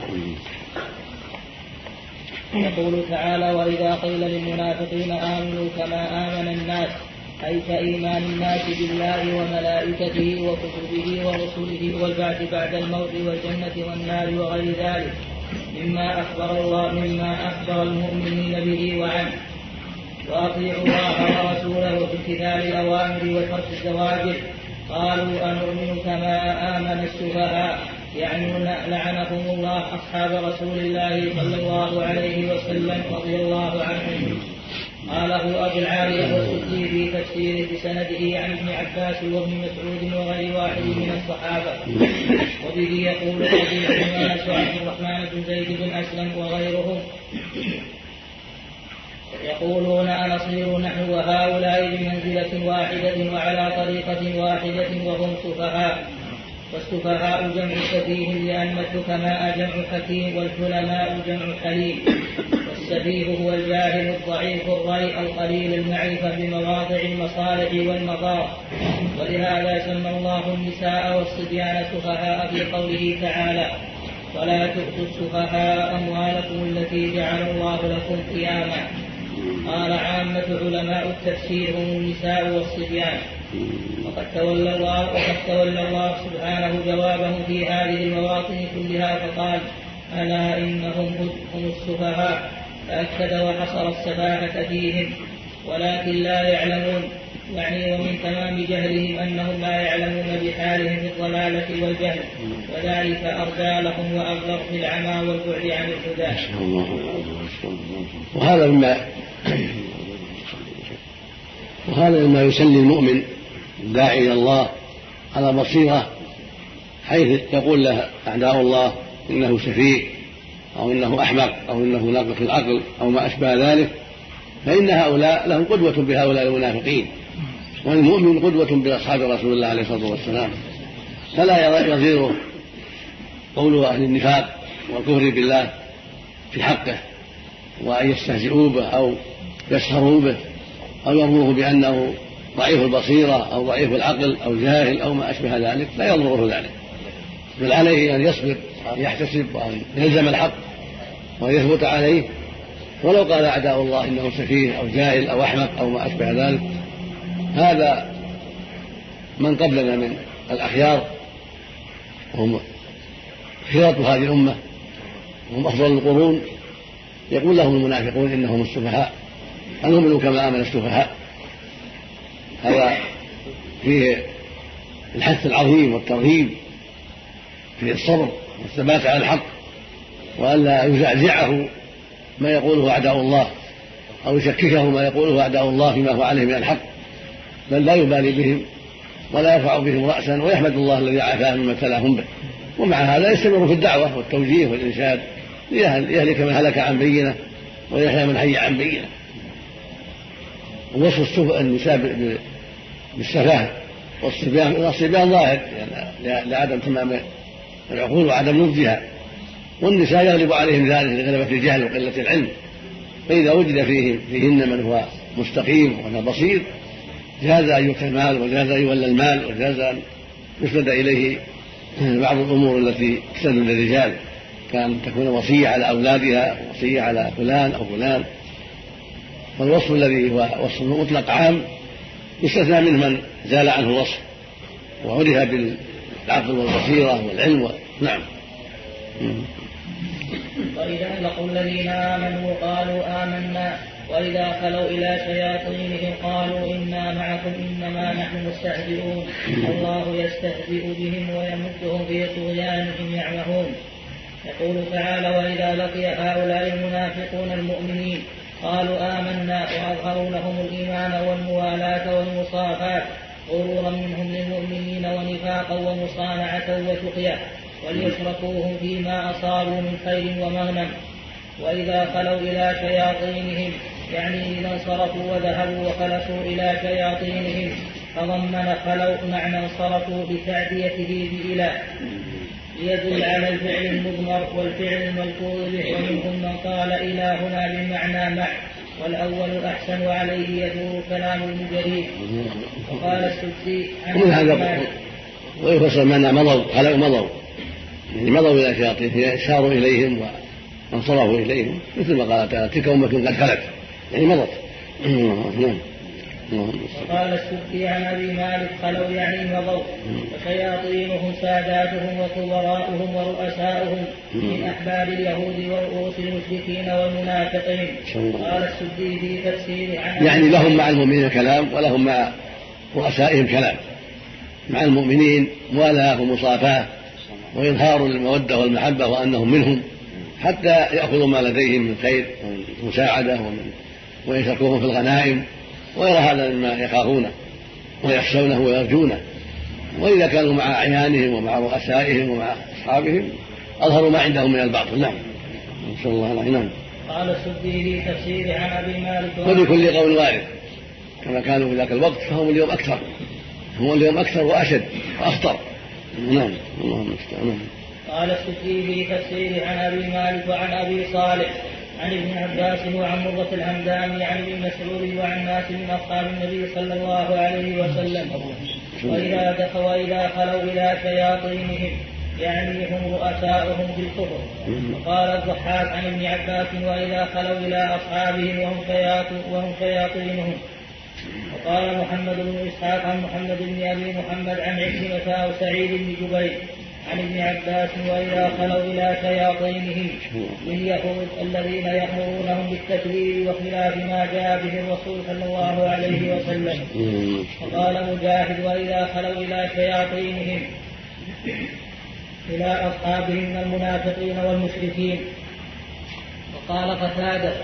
يقول تعالى وإذا قيل للمنافقين آمنوا كما آمن الناس أي كإيمان الناس بالله وملائكته وكتبه ورسله والبعث بعد الموت والجنة والنار وغير ذلك مما أخبر المؤمنين به وعنه. وأطيعوا الله ورسوله في امتثال الأوامر وترك الزواجر. قالوا أنؤمن كما آمن السفهاء يعني لعنهم الله أصحاب رسول الله صلى الله عليه وسلم رضي الله عنهم. قاله أبو العالية والسدي في تفسير بسنده عن ابن عباس وابن مسعود وغير واحد من الصحابة. وبه يقول الحديث الناس عبد الرحمن بن زيد بن أسلم وغيرهم يقولون أنصير نحن وهؤلاء بمنزلة واحدة وعلى طريقة واحدة وهم سفهاء. والسفهاء جمع سفيه لأن الحكماء جمع حكيم والحلماء جمع حليم. والسفيه هو الجاهل الضعيف الريء القليل المعرفة بمواضع المصالح والمضار. ولهذا سمى الله النساء والصبيان سفهاء في قوله تعالى ولا تؤتوا السفهاء أموالكم التي جعل الله لكم قياما. قال عامة علماء التفسير هم النساء والصبيان. وقد تولى الله سبحانه جوابه في هذه المواطن كلها فقال ألا إنهم هم السفهاء فأكد وحصر السفاهة فيهم ولكن لا يعلمون يعني ومن تمام جهلهم أنهم لا يعلمون بحالهم في الضلالة والجهل وذلك أردى لهم وأبلغ في العمى والبعد عن الهدى. وهذا مما يسلي المؤمن الداعي إلى الله على بصيرة حيث يقول له أعداء الله إنه سفيه أو إنه أحمق أو إنه ناقص العقل أو ما أشبه ذلك فإن هؤلاء لهم قدوة بهؤلاء المنافقين، والمؤمن قدوة بأصحاب رسول الله عليه الصلاة والسلام، فلا يضيره قول أهل النفاق والكفر بالله في حقه، وأن يستهزئوا به أو يسخروا به أو يرموه بأنه ضعيف البصيرة أو ضعيف العقل أو جاهل أو ما أشبه ذلك، لا يضره ذلك، بل عليه أن يصبر وأن يحتسب وأن يلزم الحق وأن يثبت عليه، ولو قال أعداء الله إنه سفيه أو جاهل أو أحمق أو ما أشبه ذلك. هذا من قبلنا من الأخيار وهم خيرة هذه الأمة وهم أفضل القرون، يقول لهم المنافقون إنهم السفهاء، أنؤمن كما آمن السفهاء. هذا فيه الحث العظيم والترغيب في الصبر والثبات على الحق، وألا يزعزعه ما يقوله أعداء الله أو يشككه ما يقوله أعداء الله فيما هو عليه من الحق، بل لا يبالي بهم ولا يرفع بهم رأسا، ويحمد الله الذي عافاه مما ابتلاهم به. ومع هذا يستمر في الدعوة والتوجيه والإرشاد ليهلك من هلك عن بينة ويحيى من حي عن بينة. ووصف النساء بالسفاهة والصبيان ظاهر لعدم تمام العقول وعدم نضجها، والنساء يغلب عليهم ذلك لغلبة الجهل وقلة العلم، فإذا وجد فيهن من هو مستقيم وهو بصير جاز أن يؤتى المال وجاز أن يولى المال وجاز أن يسند إليه بعض الأمور التي تسند للرجال، كان تكون وصية على أولادها وصية على فلان أو فلان. فالوصف الذي هو وصف مطلق عام يستثنى منه من زال عنه الوصف وعرف بالعقل والبصيرة والعلم نعم. وإذا لقوا الذين آمنوا قالوا آمنا وإذا خلوا إلى شياطينهم قالوا إنا معكم إنما نحن مستهزئون الله يستهزئ بهم ويمدهم في طغيانهم يعمهون. يقول تعالى وإذا لقي هؤلاء المنافقون المؤمنين قالوا آمنا وأظهروا لهم الإيمان والموالاة والمصافات غرورا منهم للمؤمنين ونفاقا ومصانعة وتقيا وليشركوهم فيما أصابوا من خير ومغنم. وإذا خلوا إلى شياطينهم يعني إذا انصرفوا وذهبوا وخلصوا إلى شياطينهم فضمن خلوا معنى انصرفوا بتعديته بإله ليدل على الفعل المضمر والفعل الملفوظ به، ومنهم من قال إلهنا بمعنى مع، والأول أحسن وعليه يدور كلام ابن جرير. وقال السدي عن هذا ويفسر معنى مضوا خلوا مضوا يعني مضوا إلى شياطين ساروا إليهم وانصرفوا إليهم، مثل ما قال تعالى تلك أمة قد خلت يعني مضت. وقال السدي عن أبي مالك خلوا يعني مضوا وشياطينهم ساداتهم وكبراؤهم ورؤساؤهم من أحبار اليهود ورؤوس المشركين والمنافقين. قال السدي في تفسير عن يعني لهم مع المؤمنين كلام ولهم مع رؤسائهم كلام، مع المؤمنين موالاة ومصافاة وإظهار المودة والمحبة وأنهم منهم حتى يأخذوا ما لديهم من خير ومساعدة ويشاركوهم في الغنائم وغير هذا مما يخافونه ويخشونه ويرجونه. وإذا كانوا مع أعيانهم ومع رؤسائهم ومع أصحابهم أظهروا ما عندهم من الباطل. نعم نسأل الله العافية. قال السدي في تفسير عن أبي مالك وبكل قول وارد كما كانوا في ذاك الوقت فهم اليوم أكثر، هم اليوم أكثر وأشد وأخطر. نعم اللهم استعان. قال السدي في تفسير عن أبي مالك وعن أبي صالح عن ابن عباس وعن مرة الهمداني عن ابن مسعود وعن ناس من أصحاب النبي صلى الله عليه وسلم وإذا خلوا إلى شياطينهم يعني هم رؤساؤهم في الكفر. وقال الضحاك عن ابن عباس وإذا خلوا إلى أصحابهم وهم شياطينهم. وقال محمد بن إسحاق عن محمد بن أبي محمد عن عكرمة أو سعيد بن جبير عن ابن عباس وإذا خلوا إلى شياطينهم لليهود الذين يأمرونهم بالتكذيب وخلاف ما جاء به الرسول صلى الله عليه وسلم. وقال مجاهد وإذا خلوا إلى شياطينهم إلى أصحابهم من المنافقين والمشركين. وقال قتادة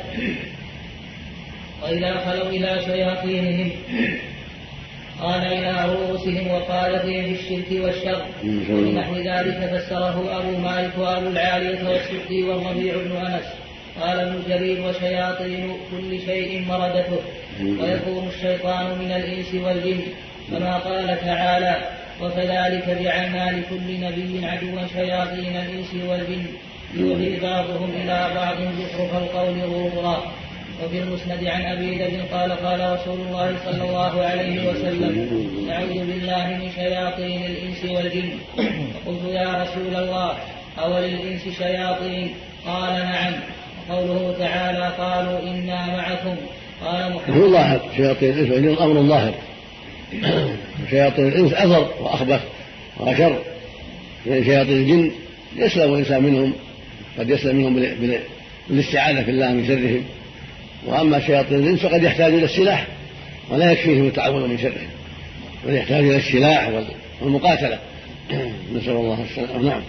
وإذا خلوا إلى شياطينهم قال إلى رؤوسهم وقالتهم بالشرك والشر ونحو ذلك فسره أبو مالك وأبو العالية والسدي والربيع بن أنس. قال ابن جرير: وشياطين كل شيء مردته، ويكون الشيطان من الإنس والجن، كما قال تعالى: وكذلك جعلنا لكل نبي عدوا شياطين الإنس والجن يوحي بعضهم إلى بعض زخرف القول غرورا. وفي المسند عن أبي ذر قال: قال رسول الله صلى الله عليه وسلم: أعوذ بالله من شياطين الإنس والجن. فقلت: يا رسول الله، أوللإنس شياطين؟ قال: نعم. قوله تعالى: قالوا إنا معكم. قال محمد: هو ظاهر شياطين الإنس والجن أمر ظاهر. شياطين الإنس أضر وأخبث وأشر، لأن شياطين الجن يسلم الإنسان منهم، قد يسلم منهم بالاستعاذة بالله من شرهم. وأما شياطين الإنس فقد يحتاج إلى السلاح، ولا يكفيه التعوذ من شرهم، بل يحتاج إلى السلاح والمقاتلة. نسأل الله السلامة. نعم.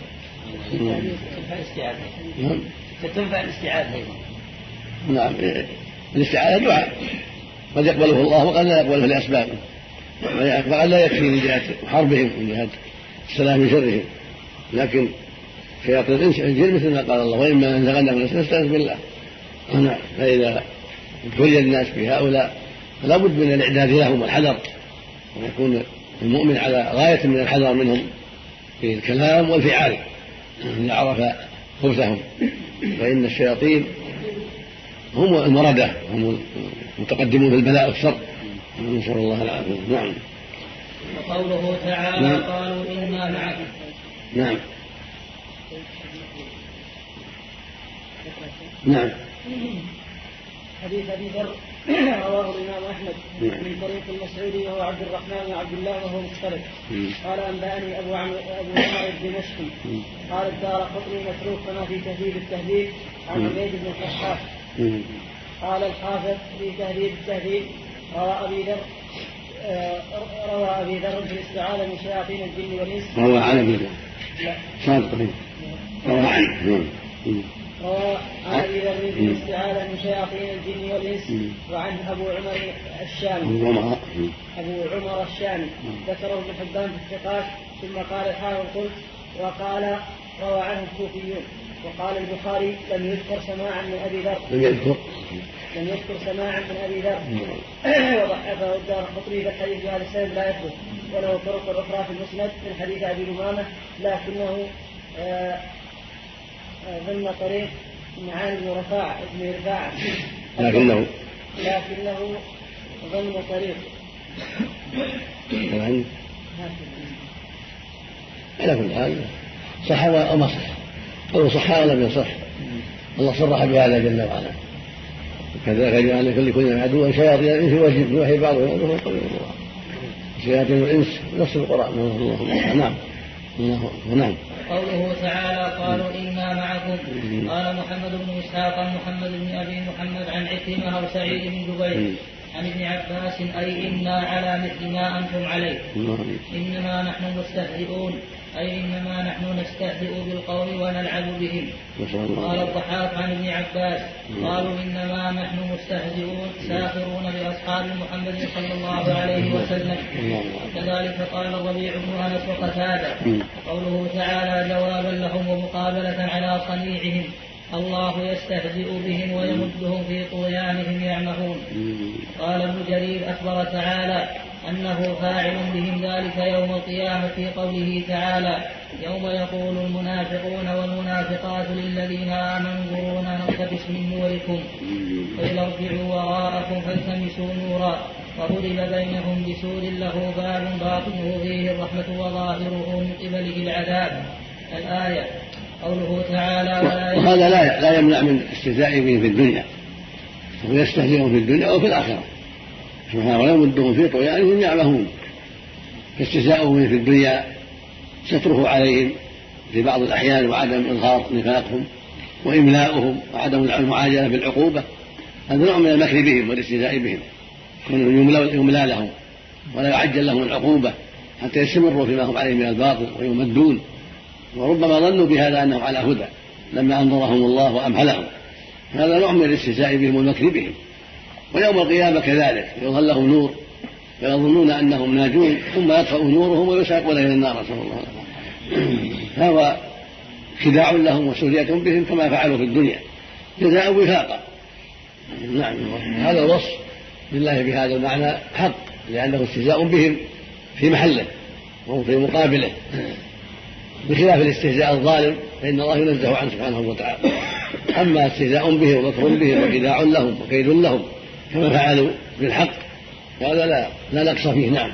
تنفع الاستعاذة. نعم، الاستعاذة دعاء قد يقبله الله وقد لا يقبله لأسبابه، فقد لا يكفي لجهة حربهم وجهة السلام من شرهم. لكن شياطين الإنس الجن مثل ما قال الله: وإما نزغنك من الشيطان فاستعذ بالله. فإذا ابتلي الناس بهؤلاء فلا بد من الإعداد لهم والحذر، ويكون المؤمن على غاية من الحذر منهم في الكلام والفعال إذا عرف خبثهم، فإن الشياطين هم المردة، هم المتقدمون في البلاء والشر، نسأل الله العافية. نعم. وقوله تعالى: نعم. قالوا إنا معكم. نعم. نعم. حديث أبي ذر رواه الإمام أحمد من طريق المسعودي وهو عبد الرحمن بن عبد الله وهو مختلف. قال: أنبأني أبو عمرو الدمشقي قال: الدارقطني متروك كما في تهذيب التهذيب عن عبيد بن الصحاح. قال الحافظ في تهذيب التهذيب: روى أبي ذر في الاستعاذة من شياطين الجن والإنس. روى عن أبي ذر صادق. روى عنه. روى عن أبي ذر في الاستعاذة من شياطين الجن والإنس. وعن أبو عمر الشامي ذكره ابن حبان في الثقات. ثم قال الحافظ: قلت وقال روى عنه الكوفيون. وقال البخاري: لم يذكر سماعا من أبي ذر. لم يذكر سماعا من أبي ذر. وضعفه الدارقطني بالحديث بهذا السند لا يثبت، وله طرق أخرى في المسند من حديث أبي أمامة، لكنه ضمن طريق معان بن رفاعة لكنه ضمن طريق على كل حال صح وما صح، أو صح ولم يصح، الله صرح بهذا جل وعلا: كذلك جعلنا لكل عدوا شياطين الإنس والجن يوحي بعضهم إلى بعض شياطين الإنس نص القرآن. نعم. نعم. قوله تعالى: قالوا إنا معكم. قال محمد بن إسحاق محمد بن أبي محمد عن عكرمة أو سعيد بن جبير عن ابن عباس: أي إنا على مثل ما أنتم عليه، إنما نحن مستهزئون، أي إنما نحن نستهزئ بالقوم ونلعب بهم. قال الضحاك عن ابن عباس: قالوا إنما نحن مستهزئون ساخرون بأصحاب محمد صلى الله عليه وسلم. كذلك قال الربيع بن أنس وقتادة. قوله تعالى جوابا لهم ومقابلة على صنيعهم: الله يستهزئ بهم ويمدهم في طغيانهم يعمهون. قال ابن جرير: أخبر تعالى أنه فاعل بهم ذلك يوم القيامة في قوله تعالى: يوم يقول المنافقون والمنافقات للذين آمنوا انظرونا نقتبس من نوركم قيل ارجعوا وراءكم فالتمسوا نورا وضرب بينهم بسور له باب باطنه فيه الرحمة وظاهره من قبله العذاب. الآية. قوله تعالى: وهذا لا يمنع من استهزاء به في الدنيا، ويستهزئهم في الدنيا وفي الآخرة سبحانه ويمدهم في طغيانهم يعمهون. فاستهزاؤهم في الدنيا ستره عليهم في بعض الأحيان وعدم إظهار نفاقهم وإملاؤهم وعدم المعاجلة بالعقوبة، هذا نوع من المكر بهم والاستهزاء بهم، يملى لهم ولا يعجل لهم العقوبة حتى يستمروا فيما هم عليه من الباطل ويمدون، وربما ظنوا بهذا أنهم على هدى لما أنظرهم الله وأمهلهم. هذا نوع من الاستهزاء بهم والمكر بهم. ويوم القيامة كذلك يظهر لهم نور فيظنون أنهم ناجون ثم يطفأ نورهم ويساقون إلى النار، نسأل الله العافية. هذا خداع لهم وسخرية بهم كما فعلوا في الدنيا، جزاء وفاقا. نعم، هذا الوصف لله بهذا المعنى حق، لأنه استهزاء بهم في محله وهم في مقابله، بخلاف الاستهزاء الظالم فإن الله ينزه عنه سبحانه وتعالى. أما استهزاء بهم ومكر بهم وخداع لهم وكيد لهم كما فعلوا بالحق هذا لا نقص فيه. نعم.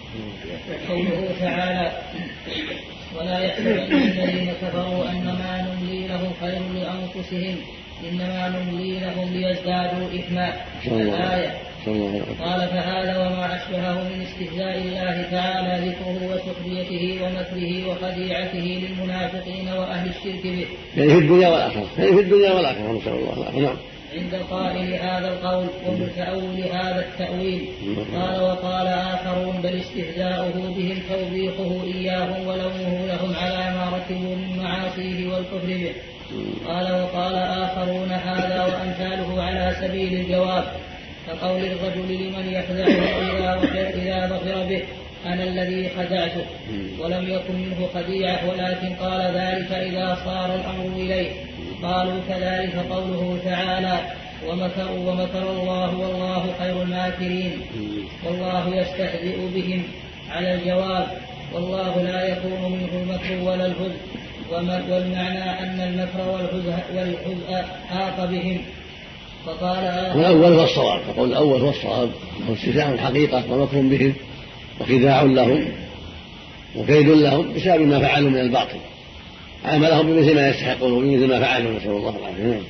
قوله تعالى: ولا يحسبن الذين كفروا أنما نملي لهم خير لأنفسهم إنما نملي لهم ليزدادوا إثما. الآية. قال: فهذا وما أشبهه من استهزاء الله تعالى ذكره وسخريته ومكره وخديعته للمنافقين وأهل الشرك به، يعني في الدنيا والآخرة نسأل الله العافية. نعم. عند قائل هذا القول ومتأول هذا التأويل. قال: وقال آخرون: بل استهزاؤه بهم توبيخه إياهم ولومه لهم على ما ركبوا من معاصيه والكفر به. قال: وقال آخرون: هذا وأمثاله على سبيل الجواب، كقول الرجل لمن يخدعه إذا ظفر به: أنا الذي خدعته، ولم يكن منه خديعة، ولكن قال ذلك إذا صار الأمر إليه. قالوا: كذلك قوله تعالى: ومكر الله والله خير الماكرين، والله يستهزئ بهم على الجواب، والله لا يكون منه المكر ولا الهزء، والمعنى أن المكر والهزء حاق بهم. فقال الأول هو الصواب، فقول الأول هو الصواب، هو استهزاء الحقيقة ومكر بهم وخداع لهم وكيد لهم بسبب ما فعلوا من الباطل، عاملهم بمثل ما يستحقون وبمثل ما فعلوا نسأل الله العافية.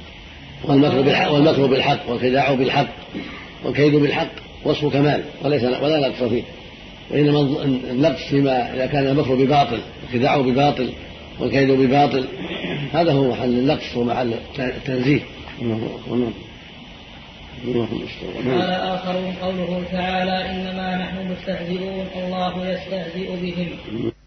والمكر بالحق والخداع بالحق والكيد بالحق وصف كمال ولا نقص فيه، وإنما النقص فيما إذا كان المكر بباطل والخداع بباطل والكيد بباطل، هذا هو محل النقص ومحل التنزيه. قال آخرون: قوله تعالى: إنما نحن مستهزئون، الله يستهزئ بهم.